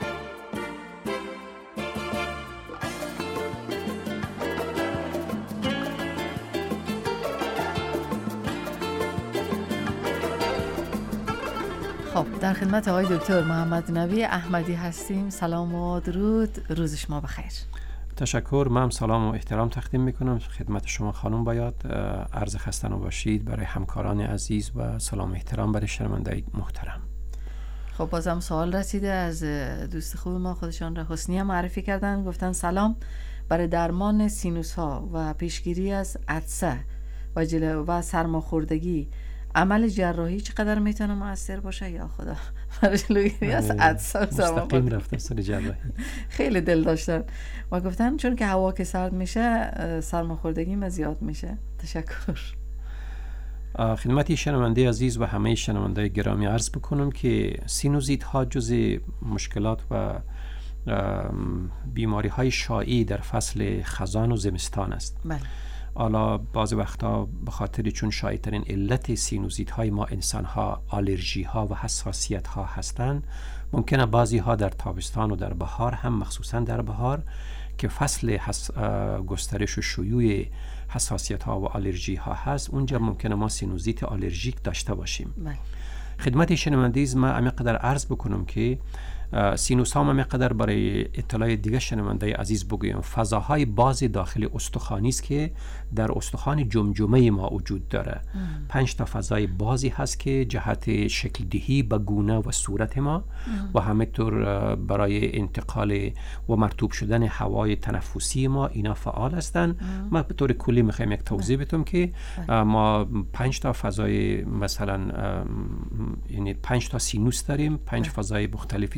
خب در خدمت آقای دکتر محمد نبی احمدی هستیم. سلام و درود، روز شما بخیر. تشکر. من سلام و احترام تقدیم میکنم خدمت شما خانم باید. عرض خسته نباشید برای همکاران عزیز و سلام و احترام برای شنونده محترم. خب بازم سوال رسیده از دوست خوب ما، خودشان را حسنی هم معرفی کردن. گفتن سلام، برای درمان سینوس ها و پیشگیری از عطسه و سرماخوردگی عمل جراحی چقدر میتونه مؤثر باشه؟ یا خدا، برای جلوگیری از عطسه مستقیم رفتن سر جراحی. خیلی دل داشتن و گفتن چون که هوا که سرد میشه سرماخوردگی زیاد میشه. تشکر. خدمت شنونده عزیز و همه شنونده گرامی عرض بکنم که سینوزیت‌ها جزء مشکلات و بیماری های شایع در فصل خزان و زمستان است. بله. حالا بعض وقتا به خاطر چون شایع‌ترین علت سینوزیت های ما انسان ها آلرژی ها و حساسیت ها هستند، ممکنه بعضی ها در تابستان و در بهار هم، مخصوصا در بهار که فصل گسترش و شیوع حساسیت ها و آلرژی ها هست، اونجا ممکنه ما سینوزیت آلرژیک داشته باشیم. خدمت شنوندگان ما همینقدر عرض بکنم که سینوس ها هم مقدر برای اطلاع دیگه شنونده عزیز بگویم فضاهای باز داخل استخوانی است که در استخوان جمجمه ما وجود داره. 5 تا فضای بازی هست که جهت شکل دهی به گونه و صورت ما و همینطور برای انتقال و مرطوب شدن هوای تنفسی ما اینا فعال هستند. ما به طور کلی میخوایم یک توضیح بدم که ما 5 تا فضای مثلا یعنی 5 تا سینوس داریم، 5 فضای مختلفی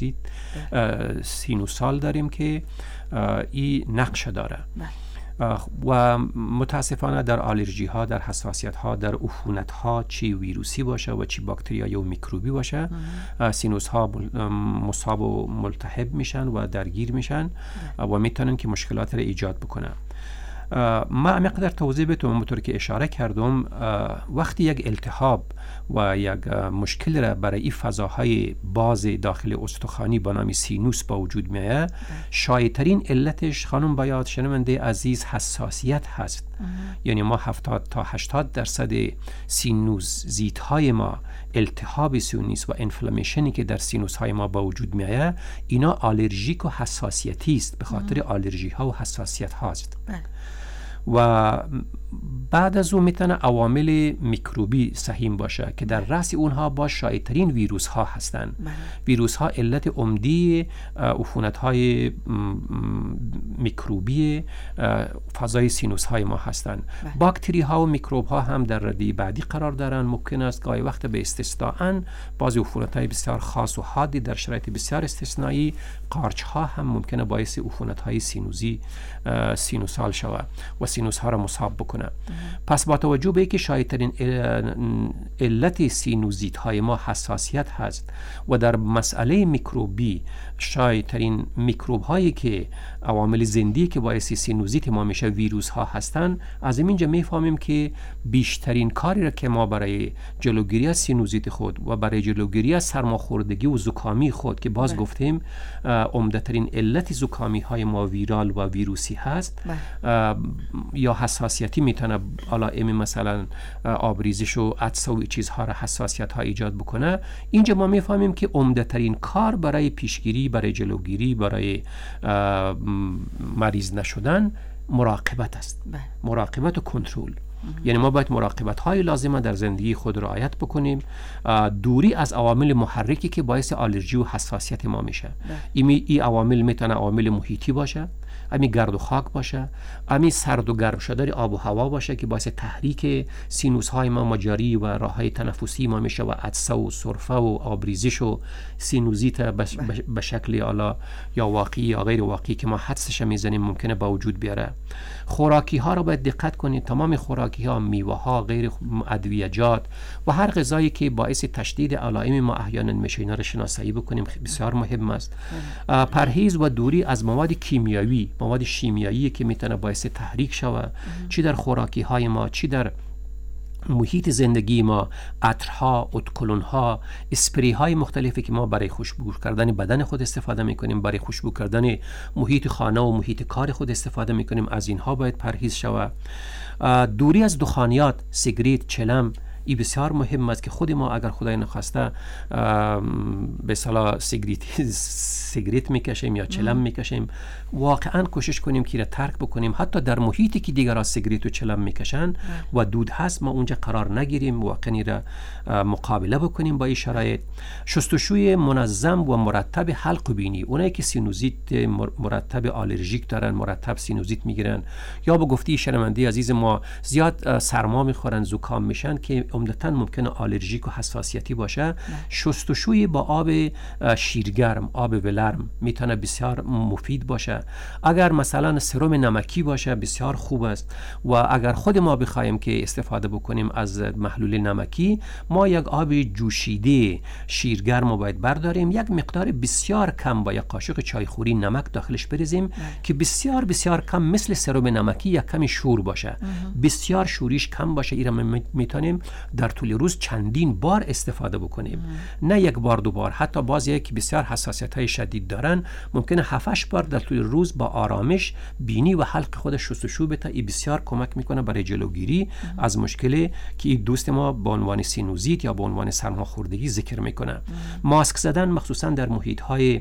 سینوسال داریم که این نقشه داره و متاسفانه در آلرژی ها، در حساسیت ها، در عفونت ها، چی ویروسی باشه و چی باکتریایی و میکروبی باشه، سینوس ها مصاب و ملتهب میشن و درگیر میشن و میتونن که مشکلات را ایجاد بکنن. ما همینقدر توضیح بدم اونطور که اشاره کردم، وقتی یک التهاب و یک مشکل را برای این فضاهای باز داخل استخوانی به نام سینوس با وجود میاد، شایع‌ترین علتش خانم باید شنونده عزیز حساسیت هست. یعنی ما 70 تا 80% سینوزیت های ما، التهاب سینوس و انفلامیشنی که در سینوس های ما با وجود میاد، اینا آلرژیک و حساسیتی است، به خاطر آلرژی ها و حساسیت هاست. و بعد از اون میتونه عوامل میکروبی سهیم باشه که در رأس اونها با شایع‌ترین ویروس ها هستن. ویروس ها علت عمده عفونت های میکروبی فضای سینوس های ما هستن. باکتری ها و میکروب ها هم در رده بعدی قرار دارن. ممکن است گاهی وقت به استثناء بعضی عفونت های بسیار خاص و حادی در شرایط بسیار استثنایی، قارچ ها هم ممکنه باعث عفونت های سینوسال شود و سینوس ها را مصاب بکنه. پس با توجه به اینکه شایع‌ترین علت سینوزیت های ما حساسیت هست و در مسئله میکروبی شایع‌ترین میکروب هایی که عوامل زندی که باعث سینوزیت ما میشه ویروس ها هستن، از اینجا میفهمیم که بیشترین کاری را که ما برای جلوگیری از سینوزیت خود و برای جلوگیری از سرماخوردگی و زکامی خود که باز گفتیم عمده‌ترین علت زکامی های ما ویرال و ویروسی هست یا حساسیتی میتونه حالا مثلا آبریزش و عطسه و چیزها را حساسیت ها ایجاد بکنه. اینجا ما میفهمیم که عمده‌ترین کار برای پیشگیری، برای جلوگیری، برای مریض نشدن مراقبت است. مراقبت و کنترل. یعنی ما باید مراقبت های لازمه در زندگی خود رعایت بکنیم، دوری از عوامل محرکی که باعث آلرژی و حساسیت ما میشه. این عوامل میتونه عوامل محیطی باشه، امی گرد و خاک باشه، امی سرد و گرم شدن آب و هوا باشه که باعث تحریک سینوس های ما مجاری و راه های تنفسی ما میشه و عطسه و سرفه و آبریزش و سینوزیت به شکل یا واقعی یا غیر واقعی که ما حدسش میزنیم ممکنه با وجود بیاره. خوراکی ها را باید دقت کنید. تمام خوراکی ها، میوه ها، غیر ادویه‌جات و هر غذایی که باعث تشدید علائم ما احیانا میشه اینا را شناسایی بکنیم، بسیار مهم است. پرهیز و دوری از مواد کیمیایی، مواد شیمیایی که میتونه باعث تحریک شود، چی در خوراکی های ما، چی در محیط زندگی ما، عطرها، ادکلونها، اسپری های مختلفی که ما برای خوشبو کردن بدن خود استفاده میکنیم، برای خوشبو کردن محیط خانه و محیط کار خود استفاده میکنیم، از اینها باید پرهیز شود. دوری از دخانیات، سیگریت، چلم، این بسیار مهم است که خود ما اگر خدای نخواسته به اصطلاح سیگریت میکشیم یا چلم میکشیم، واقعا کوشش کنیم که را ترک بکنیم. حتی در محیطی که دیگر از سیگریت و چلم میکشن و دود هست ما اونجا قرار نگیریم، واقعا را مقابله بکنیم با این شرایط. شستشوی منظم و مرتب حلق و بینی، اونایی که سینوزیت مرتب آلرژیک دارن، مرتب سینوزیت میگیرن یا به گفته شنونده عزیز ما زیاد سرما میخورن، زکام میشن که عمدتاً ممکنه آلرژیک و حساسیتی باشه، شستشوی با آب شیرگرم، آب ولرم میتونه بسیار مفید باشه. اگر مثلا سرم نمکی باشه بسیار خوب است و اگر خود ما بخوایم که استفاده بکنیم از محلول نمکی، ما یک آب جوشیده شیرگرم رو باید برداریم، یک مقدار بسیار کم با یک قاشق چایخوری نمک داخلش بریزیم که بسیار بسیار کم مثل سرم نمکی یک کمی شور باشه، بسیار شوریش کم باشه. این میتونیم در طول روز چندین بار استفاده بکنیم، نه یک بار دو بار. حتی بعضی که بسیار حساسیت های شدید دارن ممکنه 7-8 بار در طول روز با آرامش بینی و حلق خودش شستشو بده. این بسیار کمک میکنه برای جلوگیری از مشکلی که این دوست ما به عنوان سینوزیت یا به عنوان سرماخوردگی ذکر میکنه. ماسک زدن مخصوصا در محیط های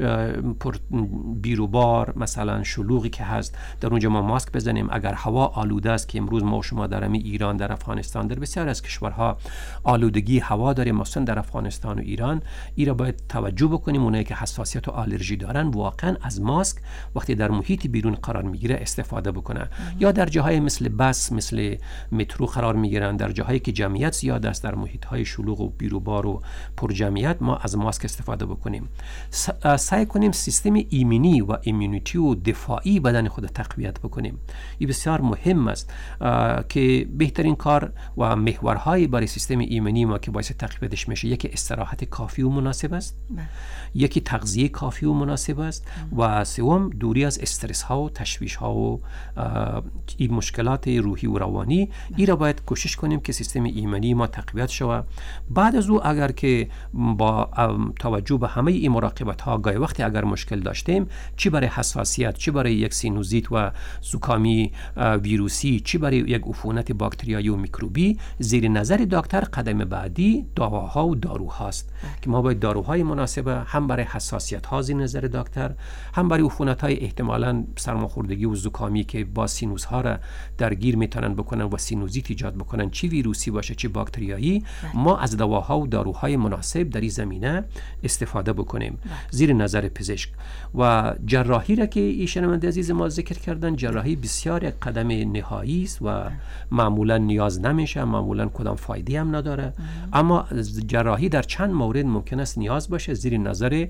بیروبار مثلا شلوغی که هست، در اونجا ما ماسک بزنیم. اگر هوا آلوده است که امروز ما و شما در ایران، در افغانستان، در بسیار از کشورها آلودگی هوا داریم، مثلا در افغانستان و ایران، این را باید توجه بکنیم. اونایی که حساسیت و آلرژی دارن واقعا از ماسک وقتی در محیط بیرون قرار میگیره استفاده بکنه. یا در جاهای مثل بس، مثل مترو قرار میگیرن، در جاهایی که جمعیت زیاد است، در محیط های شلوغ و بیروبار و پر جمعیت، ما از ماسک استفاده بکنیم. سعی کنیم سیستم ایمنی و ایمونیتی و دفاعی بدن خود تقویت بکنیم. این بسیار مهم است که بهترین کار و محورهای برای سیستم ایمنی ما که باعث تقویتش میشه، یکی استراحت کافی و مناسب است، یکی تغذیه کافی و مناسب است و سوم دوری از استرس ها و تشویش ها و این مشکلات روحی و روانی. این را باید کوشش کنیم که سیستم ایمنی ما تقویت شود. بعد از او اگر که با توجه به همه این مراقبت ها گاهی وقتی اگر مشکل داشتیم، چی برای حساسیت، چی برای یک سینوزیت و زکامی ویروسی، چی برای یک عفونت باکتریایی و میکروبی، زیر زیر نظر دکتر قدم بعدی دواها و داروهاست که ما باید داروهای مناسبه هم برای حساسیت ها زیر نظر دکتر، هم برای عفونت های احتمالاً سرماخوردگی و زکامی که با سینوس ها را درگیر میتونن بکنن و سینوزیت ایجاد بکنن، چی ویروسی باشه چی باکتریایی، ما از دواها و داروهای مناسب در این زمینه استفاده بکنیم زیر نظر پزشک. و جراحی را که این شنونده عزیز ما ذکر کردن، جراحی بسیار یک قدم نهایی است و معمولا نیاز نمیشه، معمولا کدام فایده هم نداره. اما جراحی در چند مورد ممکن است نیاز باشه زیر نظر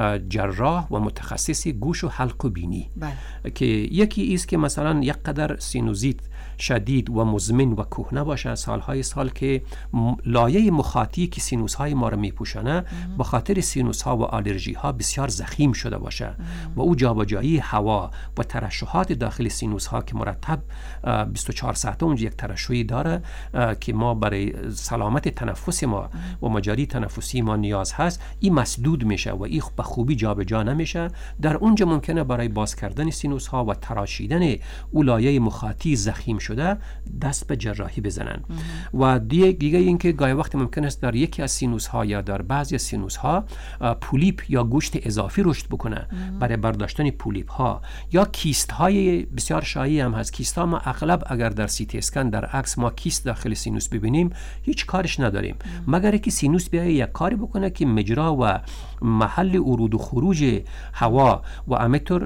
جراح و متخصص گوش و حلق و بینی که یکی است که مثلا یک قدر سینوزیت شدید و مزمن و کهنه باشه، سالهای سال که لایه مخاطی که سینوس های ما را میپوشانه به خاطر سینوس ها و آلرژی ها بسیار ضخیم شده باشه و او جابجایی هوا و ترشحات داخل سینوس ها که مرتب 24 ساعته اونجا یک ترشحی داره که ما برای سلامت تنفس ما و مجاری تنفسی ما نیاز هست، این مسدود میشه و این به خوبی جابجا نمیشه. در اونجا ممکنه برای باز کردن سینوس ها و تراشیدن اون لایه مخاطی ضخیم شده دست به جراحی بزنن. و دیگه اینکه گاهی وقت ممکن است در یکی از سینوس ها یا در بعضی از سینوس ها پولیپ یا گوشت اضافی رشد بکنه. برای برداشتن پولیپ ها یا کیست های بسیار شایع هم هست. کیست ها ما اغلب اگر در سی تی اسکن در عکس ما کیست داخل سینوس ببینیم هیچ کارش نداریم مگر که سینوس بیای یک کاری بکنه که مجرا و محل ورود و خروج هوا و همینطور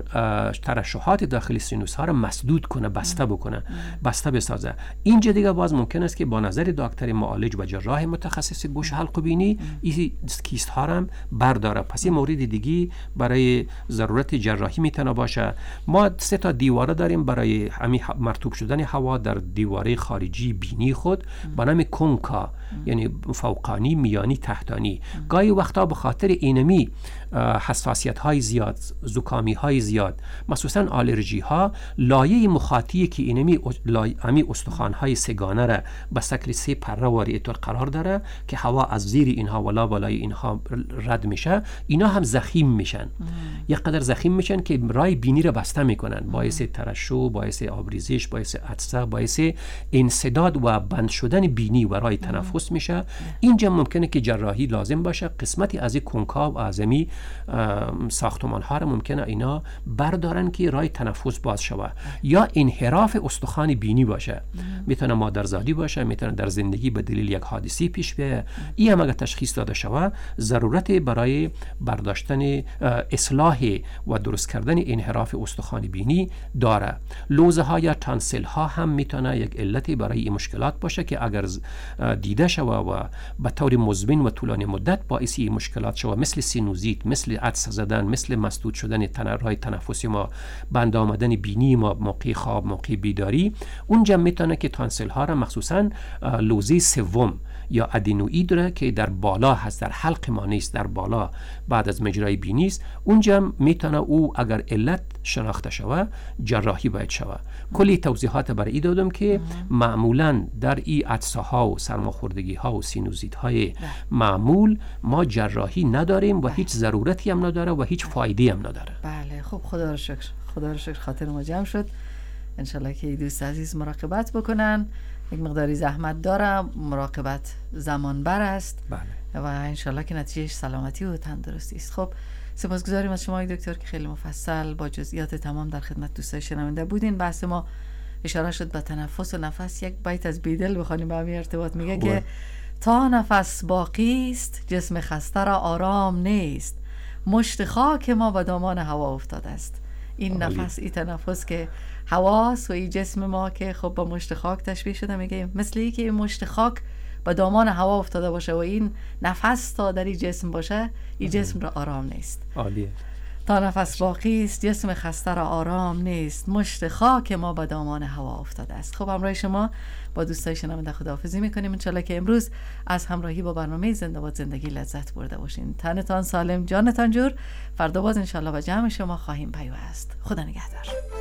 ترشحات داخل سینوس ها را مسدود کنه، بسته بکنه، بسته بسازه. اینجا دیگه باز ممکن است که با نظر دکتر معالج و جراح متخصص گوش حلق و بینی این کیست ها را برداره. پس این مورد دیگه برای ضرورت جراحی میتونه باشه. ما 3 تا دیواره داریم برای همین مرطوب شدن هوا در دیواره خارجی بینی خود با نام کنکا، یعنی فوقانی، میانی، تحتانی. گاهی وقتا به خاطر اینمی حساسیت های زیاد، زکامی های زیاد، مخصوصا آلرژی ها، لایه مخاطی که اینمی استخوان های سگانه را به شکل 3 پره واری طور قرار داره که هوا از زیر اینها ولا بالای اینها رد میشه، اینا هم ضخیم میشن. یک قدر ضخیم میشن که رای بینی را بسته میکنن، باعث ترشح، باعث آبریزش، باعث عطسه، باعث انسداد و بند شدن بینی و رای تنفس میشه. اینجا ممکنه که جراحی لازم باشه. قسمتی از این کنکا و اعظمی ساختمان ها را ممکنه اینا بردارن که رای تنفس باز شوه یا انحراف استخوان بینی باشه. میتونه مادرزادی باشه، میتونه در زندگی به دلیل یک حادثه پیش بیاد. این هم اگه تشخیص داده شوه ضرورت برای برداشتن اصلاح و درست کردن انحراف استخوان بینی داره. لوزه ها یا تانسل ها هم میتونه یک علتی برای این مشکلات باشه که اگر دیده شوه و به طور مزمن و طولانی مدت باعث این مشکلات شوه، مثل سینوزیت، مثل عطس زدن، مثل مسدود شدن رای تنفسی ما، بند آمدن بینی ما موقع خواب، موقع بیداری، اونجا میتونه که تانسل ها را مخصوصا لوزه سوم یا ادینوئید را که در بالا هست، در حلق ما نیست، در بالا بعد از مجرای بینی است، اونجا میتونه او اگر علت شناخته شوه جراحی باید شوه. کلی توضیحات برای این دادم که معمولا در این عطسه ها و سرماخوردگی ها و سینوزیت های معمول ما جراحی نداریم و هیچ ضرورتی هم نداره و هیچ فایده هم نداره. بله، خب خدا رو شکر، خدا رو شکر خاطر ما جمع شد. انشالله که دوست عزیز مراقبت بکنن. یک مقداری زحمت داره، مراقبت زمان بر است. بله. و انشالله که نتیجهش سلامتی و تندرستی است. خب سپاسگزاریم از شما دکتر که خیلی مفصل با جزئیات تمام در خدمت دوستای شنونده بودین. بحث ما اشاره شد به تنفس و نفس. یک بیت از بیدل بخونیم به همین ارتباط. میگه که تا نفس باقی است جسم خسته را آرام نیست، مشت خاک ما به دامان هوا افتاده است. این نفس، این تنفس که هواست و این جسم ما که خب با مشت خاک تشبیه شده، میگه مثل این که این مشت خاک به دامان هوا افتاده باشه و این نفس تا در این جسم باشه، این جسم را آرام نیست. عالیه. تا نفس باقی است جسم خسته را آرام نیست، مشت خاک ما به دامان هوا افتاده است. خب همراه شما با دوستای شنونده خداحافظی میکنیم. انشالله که امروز از همراهی با برنامه زنده باد زندگی لذت برده باشین. تنتان سالم، جانتان جور. فردا باز انشالله با جمع شما خواهیم پیوست. خدا نگهدار.